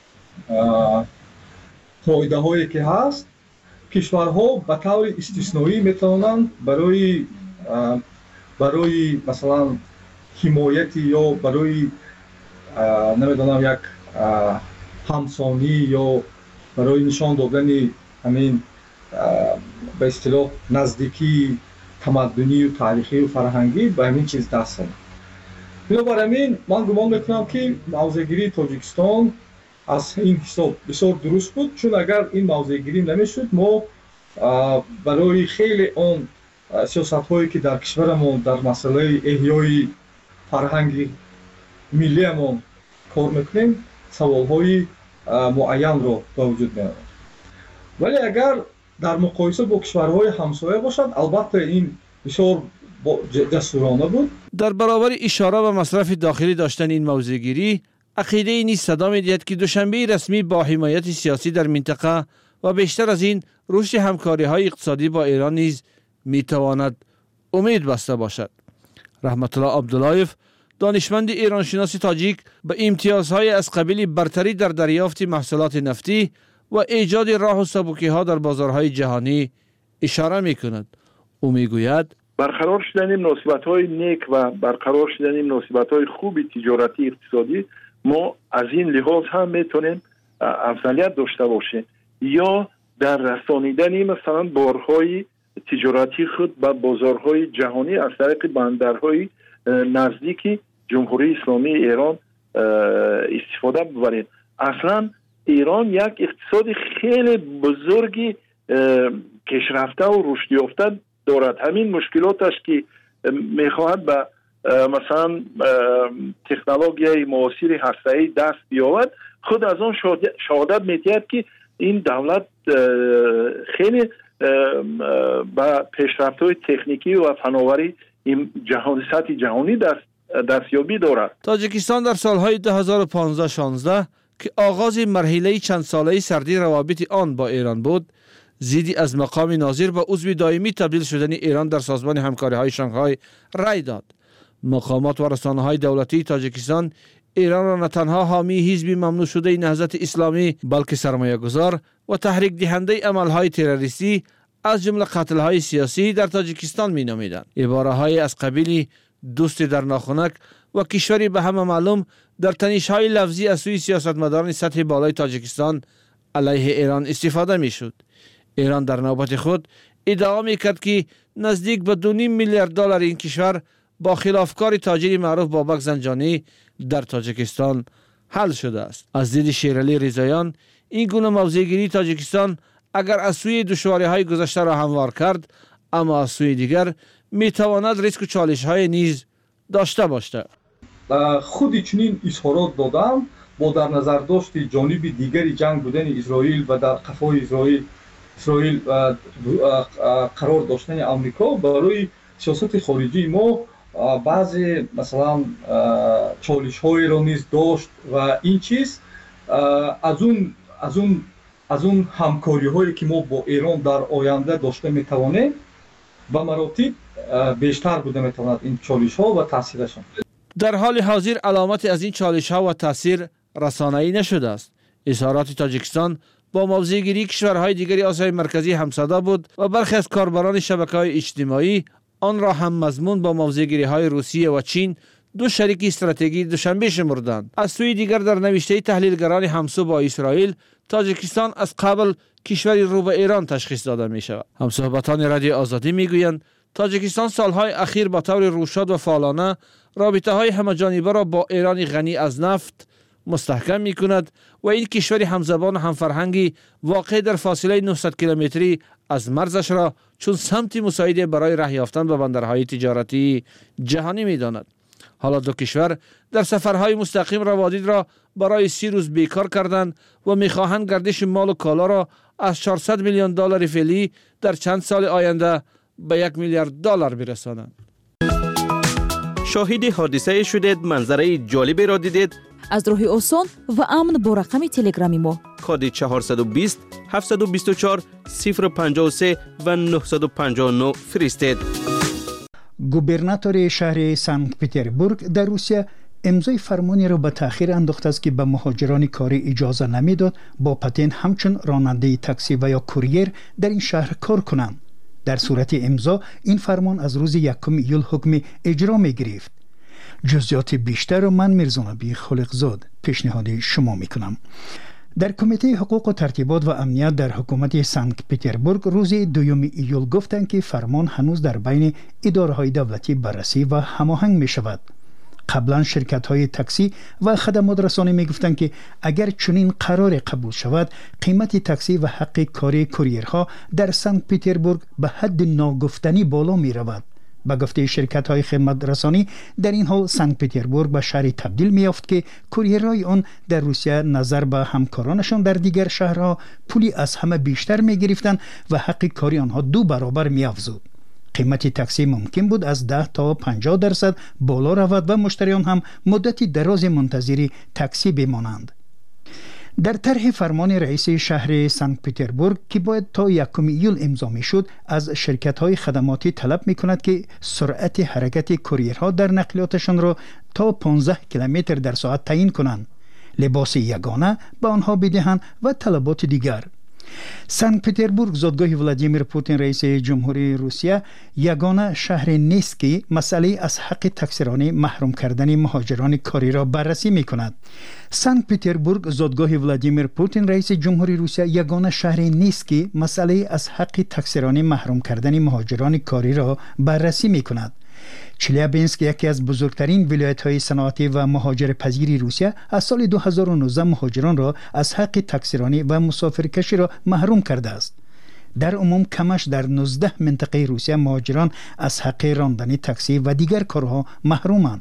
[SPEAKER 20] قاعده هایی که هست، کشورها به طور استثنایی میتونن برای برای مثلا حمایت یا برای نمیدونم یک همسانی یا برای نشان دادن همین به اصطلاح نزدیکی تمدنی و تاریخی و فرهنگی به همین چیز دست کنیم. بنابراین من گمان میکنم که موضع‌گیری تاجیکستان از این حساب بسیار درست بود، چون اگر این موضع‌گیری نمیشد ما برای خیلی اون سیاست هایی که در کشورمون در مسئله احیای فرهنگ ملیمون کار میکنیم سوال های معین رو به وجود میارد. ولی اگر در مقایسه با کشورهای همسایه باشد، البته این بسیار جسورانه بود.
[SPEAKER 2] در برابر اشاره به مصرف داخلی داشتن این موضع‌گیری، عقیده ای نیز صدا می‌دهد که دوشنبه رسمی با حمایت سیاسی در منطقه و بیشتر از این رشد همکاری‌های اقتصادی با ایران نیز می‌تواند امید بسته باشد. رحمت الله عبداللهیف، دانشمند ایرانشناس تاجیک، به امتیازهای از قبیل برتری در دریافت محصولات نفتی و ایجاد راه و سبکی‌ها در بازارهای جهانی اشاره می‌کند. او می‌گوید
[SPEAKER 21] برقرار شدن مناسبت‌های نیک و برقرار شدن مناسبت‌های خوب تجارتی اقتصادی ما از این لحاظ هم میتونیم افضلیت داشته باشیم، یا در رسانیدن مثلا بارهای تجارتی خود به بازارهای جهانی از طریق بندرهای نزدیک جمهوری اسلامی ایران استفاده ببریم. اصلا ایران یک اقتصاد خیلی بزرگی پیشرفته و رشد یافته دارد. همین مشکلاتش که میخواهد به مثلا تکنولوژی معاصر هسته‌ای دست بیاورد، خود از آن شهادت میدهد که این دولت خیلی به پیشرفت‌های تکنیکی و فناوری این جهان سطح جهانی دست دستیابی دارد.
[SPEAKER 2] تاجیکستان در سالهای دو هزار و پانزده شانزده که آغاز مرحله چند ساله سردی روابط آن با ایران بود، زیدی از مقام ناظر به عضو دائمی تبدیل شدن ایران در سازمان همکاری‌های شانگهای رای داد. مقامات و رسانه‌های دولتی تاجیکستان ایران را نه تنها حامی حزب ممنوع شده نهضت اسلامی، بلکه سرمایه‌گذار و تحریک دهنده عمل‌های تروریستی از جمله قتل‌های سیاسی در تاجیکستان می‌نامیدند. عباره‌های از قبیل دوست در ناخنک و کشوری به همه معلوم در تنش‌های لفظی از سوی سیاستمداران سطح بالای تاجیکستان علیه ایران استفاده می‌شد. ایران در نوبت خود ادعا می‌کرد که نزدیک به دو نیم میلیارد دلار این کشور با خلافکار تاجر معروف بابک زنجانی در تاجیکستان حل شده است. از دید شیرعلی رضاییان، این گونه موضع‌گیری تاجیکستان اگر از سوی دشواری‌های گذشته را هموار کرد، اما از سوی دیگر می‌تواند ریسک و چالش‌های نیز داشته باشد.
[SPEAKER 20] خود چنین اظهارات دادن با در نظر داشت جانب دیگری جنگ بودن اسرائیل و در قفای اسرائیل اسرائیل قرار داشتن آمریکا برای سیاست خارجی ما بعضی مثلا چالش های را نیز داشت و این چیز از اون از اون از اون همکاری هایی که ما با ایران در آینده داشته میتوانیم به مراتب بیشتر بوده میتواند این چالش ها و تاثیرشان.
[SPEAKER 2] در حال حاضر علامتی از این چالش ها و تاثیر رسانه‌ای نشده است. اظهارات تاجیکستان با موضع‌گیری کشورهای دیگری آسیای مرکزی همصدا بود و برخی از کاربران شبکه‌های اجتماعی آن را هم مضمون با موضع‌گیری‌های روسیه و چین، دو شریک استراتژیک دوشنبه شمردند. از سوی دیگر در نوشته تحلیلگران همسو با اسرائیل، تاجیکستان از قبل کشوری رو به ایران تشخیص داده می شود. همصحبتان رادیو آزادی می گویند تاجیکستان سالهای اخیر با طور روشاد و فعالانه رابطه های همه‌جانبه را با ایران غنی از نفت مستحکم می کند و این کشور همزبان و همفرهنگی واقع در فاصله نهصد کیلومتری از مرزش را چون سمتی مساعد برای راه یافتن به بندرهای تجارتی جهانی می داند. حالا دو کشور در سفرهای مستقیم روادید را برای سی روز بیکار کردند و می‌خواهند گردش مال و کالا را از چهارصد میلیون دلار فعلی در چند سال آینده به یک میلیارد دلار برسانند.
[SPEAKER 7] شاهد حادثه شدید، منظره جالبی را دیدید؟
[SPEAKER 15] از راه آسان و امن با رقم تلگرامی ما
[SPEAKER 7] کد چهارصد و بیست هفتصد و بیست و چهار صفر پنجاه و سه و نهصد و پنجاه و نه فرستید.
[SPEAKER 4] گوبرناتور شهر سنت پترزبورگ در روسیه امضای فرمانی را به تأخیر انداخته است که به مهاجران کاری اجازه نمیداد با پتن همچون راننده تاکسی و یا کوریر در این شهر کار کنند. در صورت امضا این فرمان از روز یکم ایول حکم اجرا می گرفت. جزئیات بیشتر را من میرزانبی خالقزاد پیشنهاد شما میکنم. در کمیته حقوق و ترتیبات و امنیت در حکومت سنت پترزبورگ روز دوم ایول گفتند که فرمان هنوز در بین اداره‌های دولتی بررسی و هماهنگ می شود. قبلا شرکت‌های تاکسی و خدمات رسانی می‌گفتند که اگر چنین قرار قبول شود قیمت تاکسی و حق کاری کوریرها در سنت پترزبورگ به حد ناگفتنی بالا می‌رود. با گفته شرکت‌های خدمات رسانی در این حال سنت پترزبورگ به شهری تبدیل می‌یافت که کوریرهای آن در روسیه نظر به همکارانشان در دیگر شهرها پولی از همه بیشتر می‌گرفتند و حق کاری آنها دو برابر می‌افزود. قیمت تاکسی ممکن بود از ده تا پنجاه درصد بالا رود و مشتریان هم مدتی دراز منتظر تاکسی بمانند. در طرح فرمان رئیس شهر سنت پترزبورگ که باید تا یکم ایول امضا میشد از شرکت‌های خدماتی طلب می‌کند که سرعت حرکت کوریرها در نقلیاتشان را تا پانزده کیلومتر در ساعت تعیین کنند، لباس یگانه به آنها بدهند و طلبات دیگر. سنت پترزبورگ زادگاه ولادیمیر پوتین رئیس جمهوری روسیه یگانه شهر نیست که مسئله از حق تاکسیرانی محروم کردن مهاجران کاری را بررسی می کند. سنت پترزبورگ زادگاه ولادیمیر پوتین رئیس جمهوری روسیه یگانه شهر نیست که مسئله از حق تاکسیرانی محروم کردن مهاجران کاری را بررسی می کند. چلیابینسک یکی از بزرگترین ولایت‌های صنعتی و مهاجرپذیر روسیه از سال دو هزار و نوزده مهاجران را از حق تاکسیرانی و مسافرکشی را محروم کرده است. در عموم کمش در نوزده منطقه روسیه مهاجران از حق راندن تاکسی و دیگر کارها محرومند.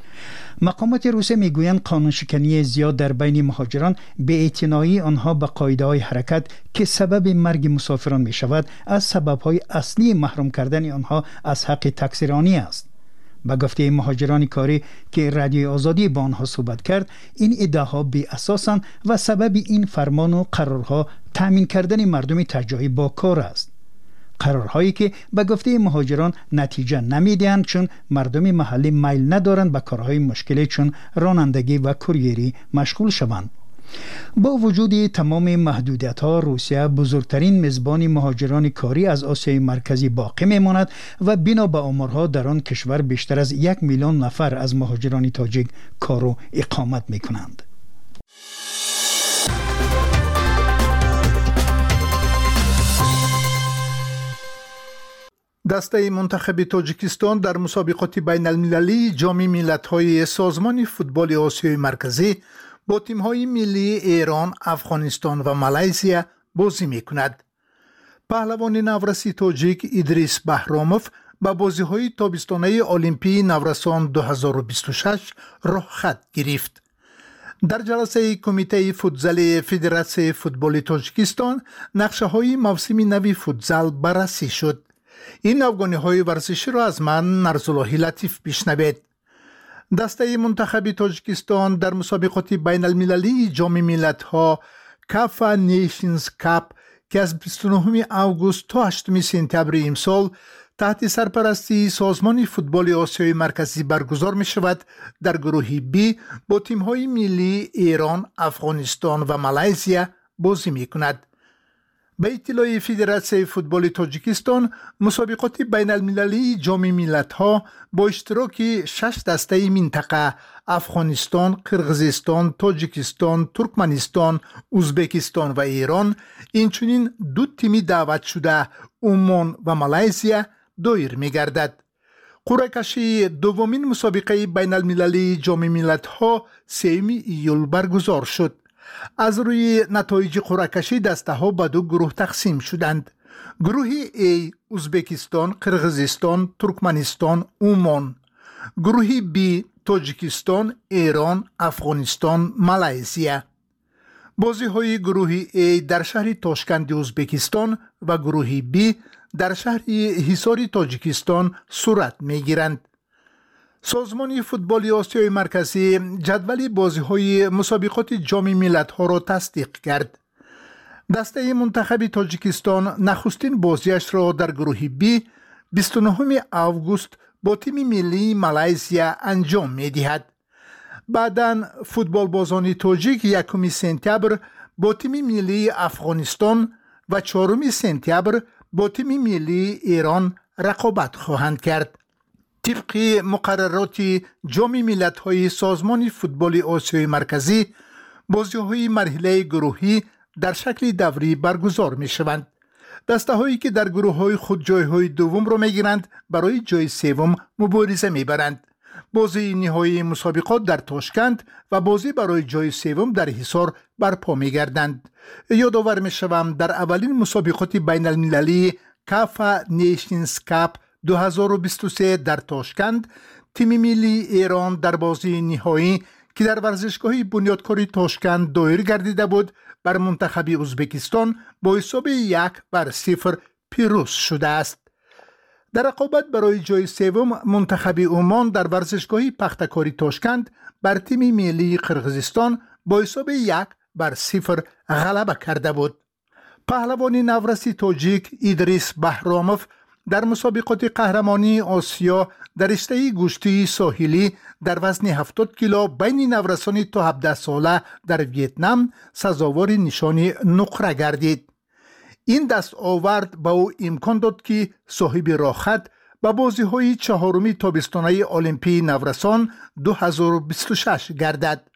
[SPEAKER 4] مقامات روسیه میگویند قانون شکنی زیاد در بین مهاجران به اعتنایی آنها به قاعده‌های حرکت که سبب مرگ مسافران می شود از سبب‌های اصلی محروم کردن آنها از حق تاکسیرانی است. با گفته مهاجران کاری که رادیو آزادی با آنها صحبت کرد، این ادعاها بی اساسند و سبب این فرمان و قرارها تامین کردن مردم تجاری با کار است. قرارهایی که به گفته مهاجران نتیجه نمیدهند چون مردم محلی میل ندارند به کارهای مشکلی چون رانندگی و کوریری مشغول شوند. با وجود تمام محدودیت‌ها روسیه بزرگترین میزبان مهاجران کاری از آسیای مرکزی باقی میماند و بنا به آمارها در آن کشور بیشتر از یک میلیون نفر از مهاجران تاجیک کار و اقامت میکنند.
[SPEAKER 6] دسته منتخب تاجیکستان در مسابقات بین المللی جام ملت‌های سازمان فوتبال آسیای مرکزی با تیم‌های ملی ایران، افغانستان و مالزیا بازی می‌کند. پهلوان نورسی تاجیک ادریس بهراموف به بازی‌های تابستانه المپی نورسان دو هزار و بیست و شش راه خط گرفت. در جلسه کمیته فوتزال فدراسیون فوتبال تاجیکستان نقشه های موسم نوی فوتزال بررسی شد. این افغانی های ورزشی را از من نرزاللهی لطیف بشنوید. دسته منتخب تاجیکستان در مسابقات بین المللی جام ملت‌ها کافا نیشنز کاپ که از بیست و نهم آگوست تا هشتم سپتامبر امسال تحت سرپرستی سازمان فوتبال آسیای مرکزی برگزار می شود در گروه بی با تیم های ملی ایران، افغانستان و مالزیا بازی می کند. به اطلاع فدراسیون فوتبال تاجیکستان مسابقات بین المللی جام ملت‌ها با اشتراک شش دسته منطقه افغانستان، قرغیزستان، تاجیکستان، ترکمنستان، ازبکستان و ایران اینچنین دو تیمی دعوت شده عمان و مالزیا دایر می گردد. قرعه کشی دومین مسابقه بین المللی جام ملت‌ها سوم ایول برگزار شد. از روی نتایج قرعه کشی دسته ها به دو گروه تقسیم شدند. گروه A ازبکستان، قرغیزستان، ترکمنستان، عمان. گروه B تاجیکستان، ایران، افغانستان، مالزیا. بازی های گروه A در شهر تاشکند ازبکستان و گروه B در شهر حصار تاجیکستان صورت می گیرند. سازمان فوتبال آسیای مرکزی جدول بازی های مسابقات جام ملت‌ها را تصدیق کرد. دسته منتخب تاجیکستان نخستین بازیش را در گروه بی بیست و نهم آگوست با تیم ملی مالزیا انجام می دهد. بعداً فوتبال بازان تاجیک یکم سپتامبر با تیم ملی افغانستان و چهارم سپتامبر با تیم ملی ایران رقابت خواهند کرد. طبق مقررات جام ملت‌های سازمان فوتبال آسیای مرکزی بازی‌های مرحله گروهی در شکل دوری برگزار می‌شوند. دسته‌هایی که در گروه‌های خود جای‌های دوم را می‌گیرند برای جای سوم مبارزه می‌برند. بازی نهایی مسابقات در تاشکند و بازی برای جای سوم در حصار برپا می‌گردند. یادآور می‌شوم در اولین مسابقات بین المللی کافا نیشنز کاپ دو هزار و بیست و سه در تاشکند تیم ملی ایران در بازی نهایی که در ورزشگاه بنیادکاری تاشکند دایر گردیده بود بر منتخب ازبکستان با حساب یک بر صفر پیروز شده است. در رقابت برای جای سوم منتخب عمان در ورزشگاه پختکاری تاشکند بر تیم ملی قرغیزستان با حساب یک بر صفر غلبه کرده بود. پهلوان نورسی تاجیک ایدریس بهراموف در مسابقات قهرمانی آسیا در رشته گوشتی ساحلی در وزن هفتاد کیلو بین نورسان تا هفده ساله در ویتنام سزاوار نشان نقره گردید. این دست آورد به او امکان داد که صاحب راحت به بازی‌های چهارمی تابستانه المپی نورسان دو هزار و بیست و شش گردد.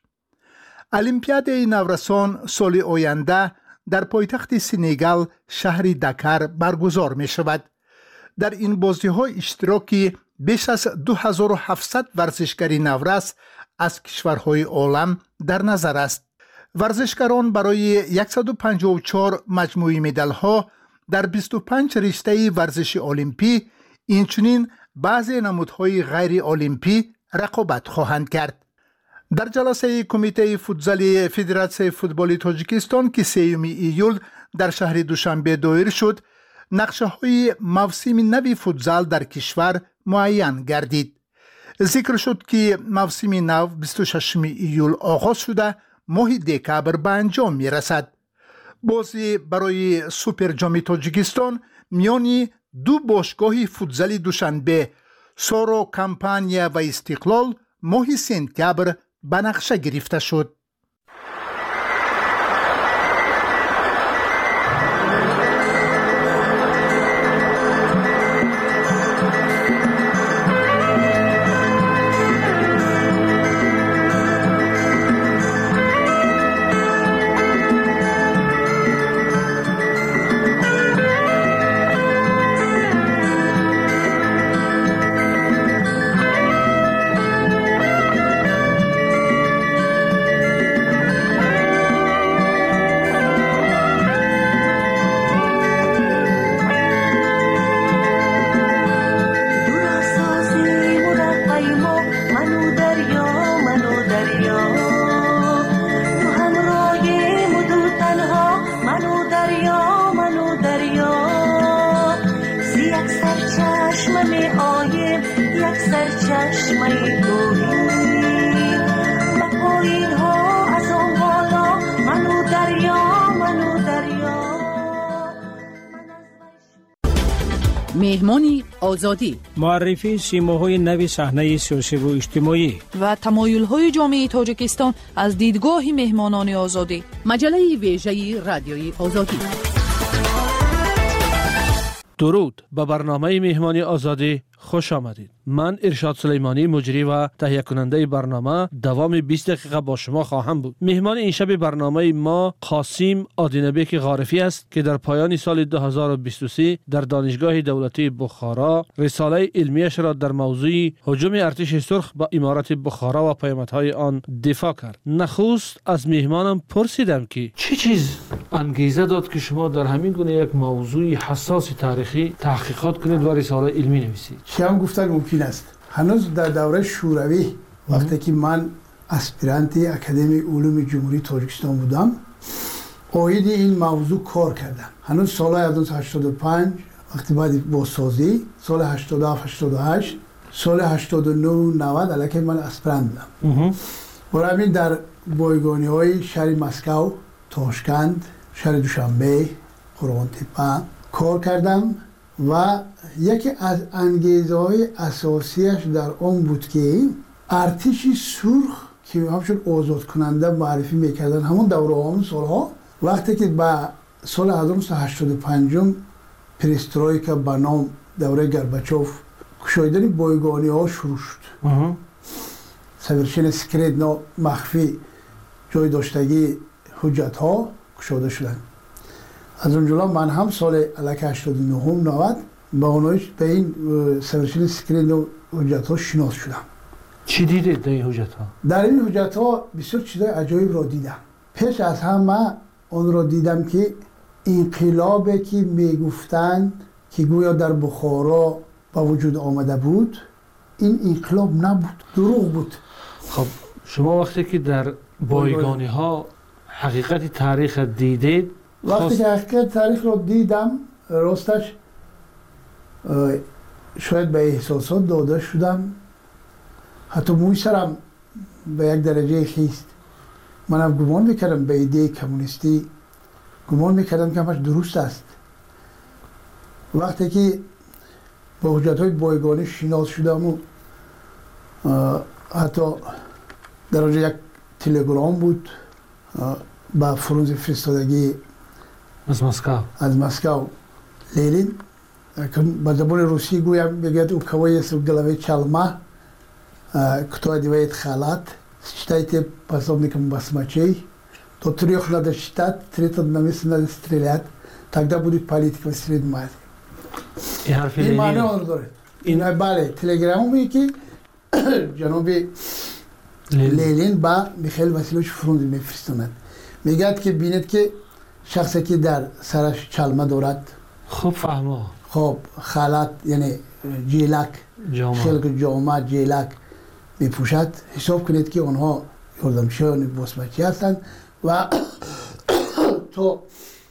[SPEAKER 6] المپیاد نورسان سال آینده در پایتخت سنگال شهر دکر برگزار می شود. در این بازی ها اشتراکی بیش از دو هزار و هفتصد ورزشکاری نورس از کشورهای عالم در نظر است. ورزشکاران برای صد و پنجاه و چهار مجموعی مدال ها در بیست و پنج رشته ورزش المپی اینچنین بعضی نمودهای غیر المپی رقابت خواهند کرد. در جلسه کمیته فوتزال فدراسیون فوتبال تاجیکستان که سوم ایول در شهر دوشنبه دایر شد، نقشه های موسم نوی فوتزال در کشور معین گردید. ذکر شد که موسم نو بیست و ششم ایول آغاز شده ماه دکبر به انجام می رسد. بازی برای سوپر جام تاجیکستان میانی دو باشگاه فوتزال دوشنبه سارا کمپانیا و استقلال ماه سپتامبر به نقشه گرفته شد.
[SPEAKER 8] مهمانی آزادی،
[SPEAKER 22] معرفی سیماهای نو صحنه سیاسی و اجتماعی
[SPEAKER 9] و تمایل‌های جامعه تاجیکستان از دیدگاه مهمانان آزادی.
[SPEAKER 8] مجله ویژه رادیوی آزادی.
[SPEAKER 2] درود، به برنامه مهمانی آزادی خوش آمدید. من ارشاد سلیمانی، مجری و تهیه کننده برنامه، دوام بیست دقیقه با شما خواهم بود. مهمان این شب برنامه ما قاسم آدینبک غارفی است که در پایان سال دو هزار و بیست و سه در دانشگاه دولتی بخارا رساله علمیش را در موضوع هجوم ارتش سرخ به امارت بخارا و پیامدهای آن دفاع کرد. نخست از مهمانم پرسیدم که چه چیز انگیزه داد که شما در همین گونه یک موضوع حساس تاریخی تحقیقات کنید و رساله علمی نویسید؟
[SPEAKER 17] چم گفتن ممکن است. هنوز در دوره شوروی وقتی که من اسپیرانت اکادمی علوم جمهوری تاجیکستان بودم، اوید این موضوع کار کردم. هنوز سال هزار و هشتصد و پنج وقتی بعد بازسازی، سال هشتاد و هفت هشتاد و هشت، سال هشتاد و نه نود الکی من اسپیرانت بودم. برای همین در بایگانی های شهر مسکو، تاشکند، شهر دوشنبه، قرغان تپه کار کردم و یکی از انگیزه های اساسیش در آن بود که ارتش سرخ که همچون آزاد کننده معرفی میکردن همون دوره همون سالها، وقتی که با سال هزار و نهصد و هشتاد و پنج پریسترویکا به نام دوره گرباچوف گشایدن بایگانی ها شروع شد. سویرشن سکرید نا مخفی جای داشتگی حجت ها گشاده شدن. از اونجا من هم سال الک هشتاد و نه نود با اونایش به این سویرشن سکرید نا حجت ها شناس شدم.
[SPEAKER 2] چی دیدید در این حجت ها؟
[SPEAKER 17] در این حجت ها بسیار چیزای عجایب را دیدم. پیش از همه آن را دیدم که انقلابی که میگفتند که گویا در بخارا با وجود آمده بود، این انقلاب نبود، دروغ بود.
[SPEAKER 2] خب شما وقتی که در بایگانی ها حقیقت تاریخ دیدید،
[SPEAKER 17] وقتی که حقیقت تاریخ را دیدم راستش شاید به احساسات داده شدم، حتی موی سرم به یک درجه خیست. منم گمان میکردم به ایده کمونیستی، گمان میکردم که همش درست است. وقتی که با حجت های بایگانی شناس شدم و حتی در آنجا یک تلگرام بود با فرانسه فرستادگی
[SPEAKER 2] از مسکو
[SPEAKER 17] از مسکو لینین که با زبان روسی گویم بگید او کوای سوگلوی چالما кто одевает халат, считайте пособником басмачей, до трех надо считать, третьего на месте надо стрелять, тогда будет политика в Средней Азии. این معنی آن داره. این بله تلگرامی که جناب لینین با میخائیل واسیلوویچ فرانسه میفرستند، میگه که بینید که شخصی که در سرش چلمه دارد،
[SPEAKER 2] خوب فهمو،
[SPEAKER 17] خب خالات یعنی جیلک، خلق جامعه جیلک میپوشد، حساب کنید که آنها یاردمچیان باسمچی هستند و تو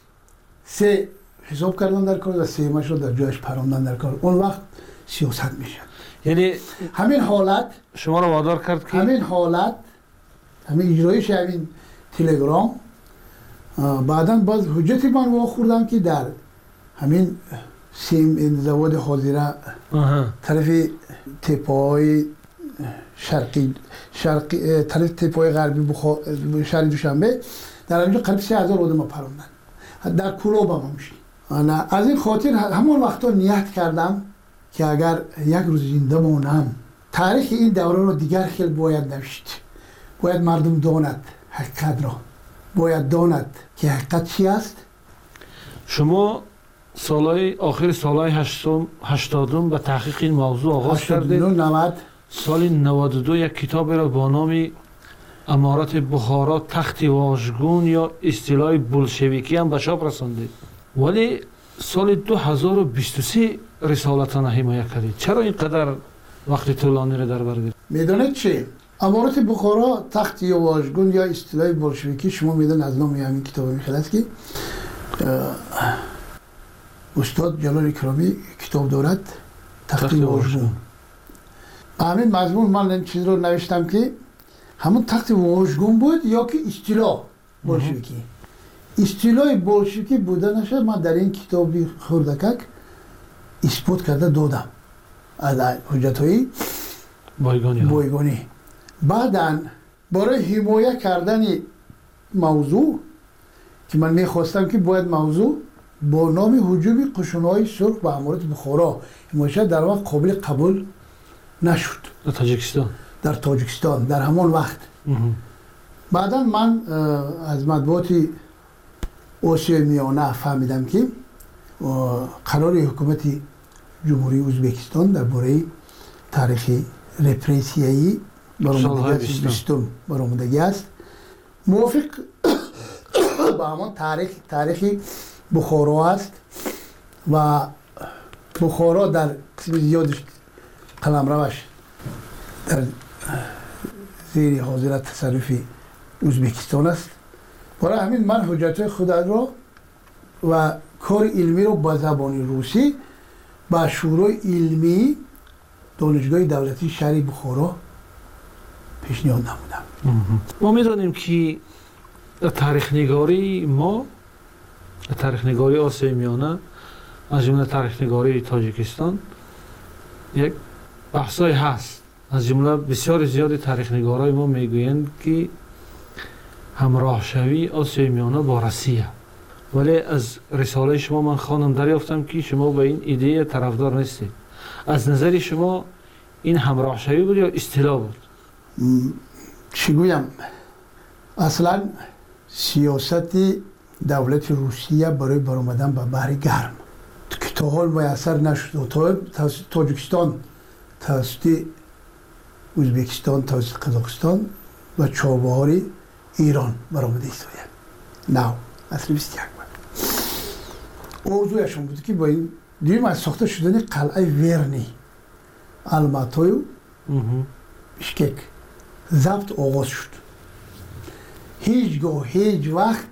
[SPEAKER 17] سه حساب کردن در کار و سه ماش رو در جایش پراندن در کار، اون وقت سیاست میشه.
[SPEAKER 2] یعنی
[SPEAKER 17] همین حالت
[SPEAKER 2] شما رو وادار کرد که
[SPEAKER 17] همین حالت همین اجرایش همین تلگرام بعداً باز حجتی من واخوردم که در همین سیم انزواد حاضره طرف تپای شرقی شرقی طرف تپای غربی بخار شهر دوشنبه در اینجا قریب سه هزار آدم پروندن در کلوب هم میشه. انا از این خاطر همون وقتا نیت کردم که اگر یک روز زنده مانم تاریخ این دوره رو دیگر خیلی باید نوشت، باید مردم داند حقیقت را، باید داند که حقیقت چی است.
[SPEAKER 2] شما سالهای آخر سالهای هشتادم به تحقیق این موضوع آغاز کردید.
[SPEAKER 17] نود
[SPEAKER 2] سال نود و دو یک کتاب را با نام امارت بخارا تخت واژگون یا اصطلاح بولشویکی هم به چاپ رساندید، ولی سال دو هزار و بیست و سه رسالتان حمایت کردید. چرا اینقدر وقت طولانی را در بر گرفت؟
[SPEAKER 17] میدونید چی؟ امارت بخارا تخت یا واژگون یا اصطلاح بولشویکی شما میدونید از نام همین کتاب میخواد است که استاد جلال اکرامی کتاب دارد تخت واژگون همین مضمون من این چیز رو نوشتم که همون تخت واژگون بود یا که اصطلاح بولشویکی. اصطلاح بولشویکی بودنش من در این کتابی خردکک اثبات کرده دادم از حجت‌های
[SPEAKER 2] بایگانی.
[SPEAKER 17] بایگانی. بعداً برای حمایت کردن موضوع که من میخواستم که باید موضوع با نام هجوم قشون‌های سرخ به امارات بخارا حمایت در واقع قابل قبول نشد
[SPEAKER 2] در تاجیکستان
[SPEAKER 17] در تاجیکستان در همان وقت. بعدا من از مطبوعات آسیای میانه فهمیدم که قرار حکومت جمهوری ازبکستان درباره تاریخ رپریسیایی برآمدگی است موافق با همان تاریخ تاریخ بخارا است و بخارا در قسم زیادش قلمروش در زیر حاضرت تصرف ازبکستان است. برای همین من حجت خود را و کار علمی را با زبان روسی با شورای علمی دانشگاه دولتی شهر بخارا پیشنهاد نمودم.
[SPEAKER 2] ما میدانیم که تاریخ نگاری ما تاریخ نگاری آسیای میانه از جمله تاریخ نگاری تاجیکستان یک بحثای هست. از جمله بسیار زیاد تاریخ نگارای ما میگویند که همراه شوی آسیای میانه با روسیه، ولی از رساله شما من خواندم دریافتم که شما به این ایده طرفدار نیستید. از نظر شما این همراه شوی بود یا اصطلاح بود؟
[SPEAKER 17] چی گویم؟ اصلا سیاست دولت روسیه برای برآمدن به بحر گرم که تا حال میسر نشد. تا تاجیکستان توسط ازبکستان توسط قزاقستان و چابهار ایران برآمده است. نه اصلا بیست یک بود. اوضاعشون بود که با این دیگه از ساخته شدن قلعه ورنی الماتای بشکک ضبط آغاز شد. هیچگاه هیچ وقت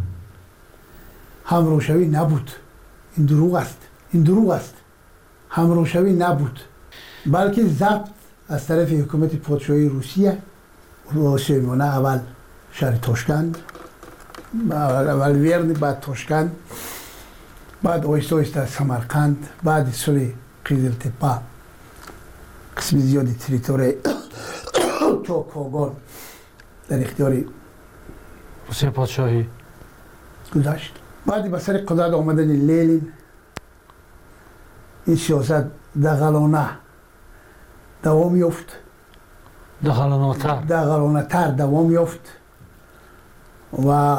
[SPEAKER 17] همراهشوی نبود. این دروغ است. این دروغ است. همراهشوی نبود. بلکه ضبط از طرف حکومت پادشاهی روسیه و آسیای میانه اول شهر تاشکند، اول ورن، بعد تاشکند، بعد آیسته آیسته سمرقند، بعد صلح قیزلتپه قسم زیادی تریتوری تا کاغان در اختیار
[SPEAKER 2] روسیه پادشاهی
[SPEAKER 17] گذاشت. بعد به سر قدرت آمدن لنین این سیاست دغلانه دوام یافت.
[SPEAKER 2] دغلانه تر
[SPEAKER 17] دغلانه تر دوام یافت و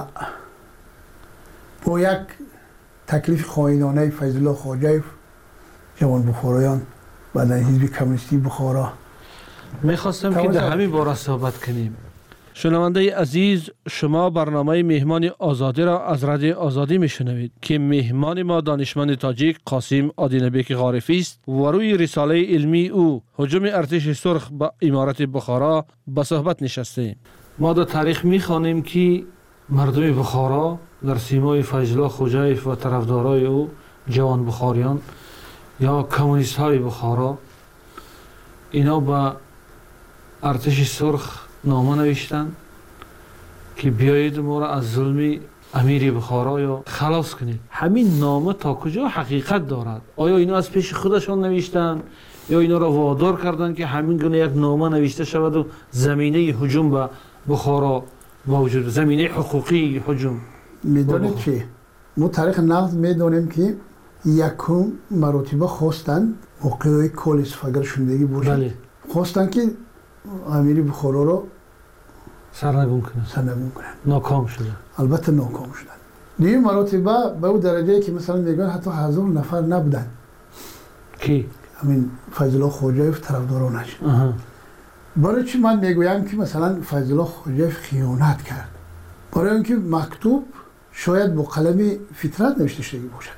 [SPEAKER 17] با یک تکلیف خائنانه فیض الله خواجویف جوان بخارایان و در حزب کمونیستی بخارا
[SPEAKER 2] میخواستم که در همین باره صحبت کنیم. شنونده عزیز، شما برنامه مهمان آزادی را از رادیو آزادی میشنوید که مهمان ما دانشمند تاجیک قاسم آدینبک غارفی است و روی رساله علمی او هجوم ارتش سرخ به امارت بخارا به صحبت نشستیم. ما در تاریخ میخوانیم که مردم بخارا در سیمای فیض الله خواجویف و طرفدارای او جوان بخاریان یا کمونیست های بخارا اینا با ارتش سرخ نامه نوشتن که بیایید ما را از ظلم امیر بخارا یا خلاص کنید. همین نامه تا کجا حقیقت دارد؟ آیا اینا از پیش خودشان نوشتن یا اینا را وادار کردن که همین گونه یک نامه نوشته شود و زمینه هجوم به بخارا موجود، زمینه حقوقی هجوم؟
[SPEAKER 17] میدونید چی؟ ما تاریخ نقد میدونیم که یکم مراتبه خواستن موقعی کالیس فگر شندگی باشد.
[SPEAKER 2] بله.
[SPEAKER 17] خواستن که امیر بخارا را
[SPEAKER 2] سرنگون کنن.
[SPEAKER 17] سرنگون کنن.
[SPEAKER 2] ناکام شدن.
[SPEAKER 17] البته ناکام شدن. دیگه مراتبه به اون درجه که مثلا میگن حتی هزار نفر نبودن.
[SPEAKER 2] کی؟
[SPEAKER 17] همین فیض الله خواجویف طرفدارانش. برای چی من میگویم که مثلا فیض الله خواجویف خیانت کرد؟ برای اینکه مکتوب شاید با قلم فطرت نوشته شده باشد.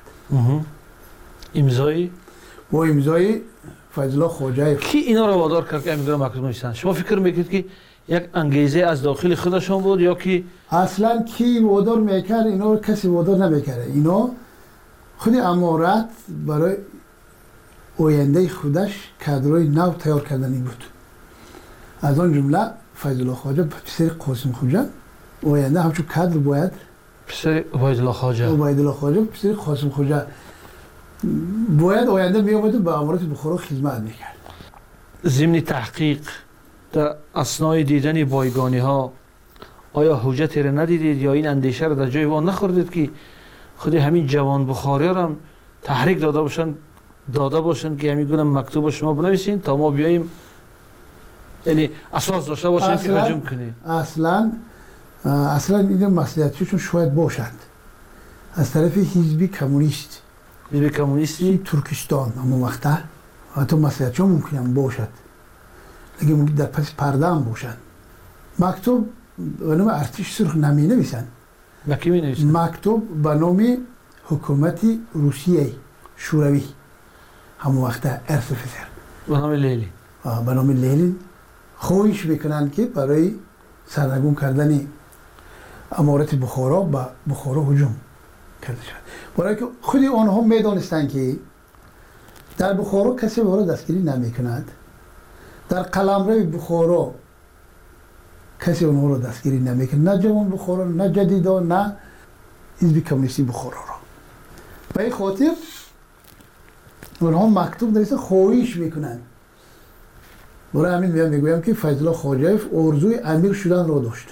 [SPEAKER 2] امضای
[SPEAKER 17] با امضای فیض الله خواجویف.
[SPEAKER 2] کی اینا را وادار کرد که امضا مکتوب نوشتن؟ شما فکر میکنید که یک انگیزه از داخل خودشون بود یا که
[SPEAKER 17] اصلا کی وادار میکرد؟ اینا رو کسی وادار نمیکرد. اینا خود امارت برای آینده خودش کادرای نو تیار کردنی بود. از آن جمله فیض الله خواجه پسر قاسم خوجا آینده همچون کادر باید
[SPEAKER 2] پسر عبید الله خواجه
[SPEAKER 17] عبید الله خواجه پسر قاسم خوجا باید آینده می آمد و به امارات بخارا خدمت میکرد.
[SPEAKER 2] ضمن تحقیق در اثنای دیدن بایگانی ها آیا حجتی را ندیدید یا این اندیشه را در جای وان نخوردید که خود همین جوان بخاری را هم تحریک داده باشن داده باشن که همین گونه مکتوب شما بنویسین تا ما بیاییم، یعنی اساس داشته باشن که هجوم کنیم؟
[SPEAKER 17] اصلا اصلا این مسئولیتشون شاید باشد از طرف حزب کمونیست
[SPEAKER 2] حزب کمونیستی
[SPEAKER 17] ترکستان همون وقته حتی مسئولیتشون ممکنه باشد، لیکن ممکن در پس پرده هم باشد. مکتوب به نام ارتش سرخ نمی نویسن.
[SPEAKER 2] با کی می نویسن؟
[SPEAKER 17] مکتوب به نام حکومت روسیه شوروی همون وقته ارسفسر
[SPEAKER 2] به نام لیلی
[SPEAKER 17] به نام لیلی خواهش میکنن که برای سرنگون کردن امارت بخارا به بخارا هجوم کرده شد. برای که خود آنها میدانستند که در بخارا کسی وارد دستگیری نمیکند، در قلمرو بخارا کسی اونها رو دستگیری نمیکند، نه جوان بخارا نه جدیدا نه حزب کمونیستی بخارا را. به این خاطر اونها مکتوب نویسن خواهش میکنند. برای همین میام میگویم که فیض الله خواجه آرزوی امیر شدن را داشت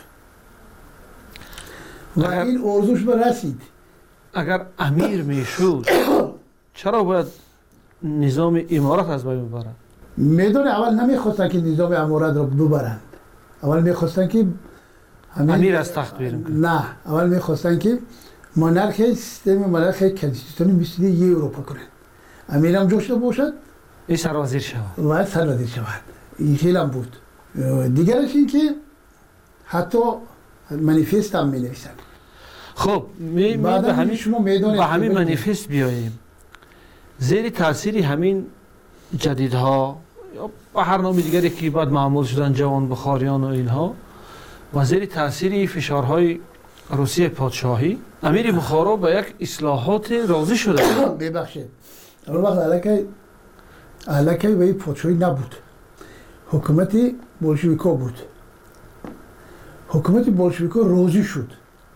[SPEAKER 17] و این آرزوش به رسید.
[SPEAKER 2] اگر امیر میشد چرا باید نظام امارت از بین ببرند؟
[SPEAKER 17] میدونه اول نمیخواستن که نظام امارت را ببرند، اول میخواستن که
[SPEAKER 2] امیر از تخت بیرون کنند.
[SPEAKER 17] نه، اول میخواستن که مونارخی سیستم مونارخی کنستیتوشنی مثل یه اروپا کنند. امیر هم جوشته باشد،
[SPEAKER 2] این سروزیر شود
[SPEAKER 17] و سروزیر شود. این خیلی هم بود. دیگرش این که حتی منیفست هم می نویسن.
[SPEAKER 2] خب می به همین
[SPEAKER 17] شما میدانید
[SPEAKER 2] به همین منیفست بیاییم. زیر تاثیر همین جدیدها یا به هر نام دیگری که بعد معمول شدن جوان بخاریان و اینها و زیر تاثیر فشارهای روسیه پادشاهی امیر بخارا به یک اصلاحات راضی شده.
[SPEAKER 17] ببخشید اون وقت علاقه علاقه به پادشاهی نبود، حکومت بولشویکا بود. حکومت بولشویکا راضی شد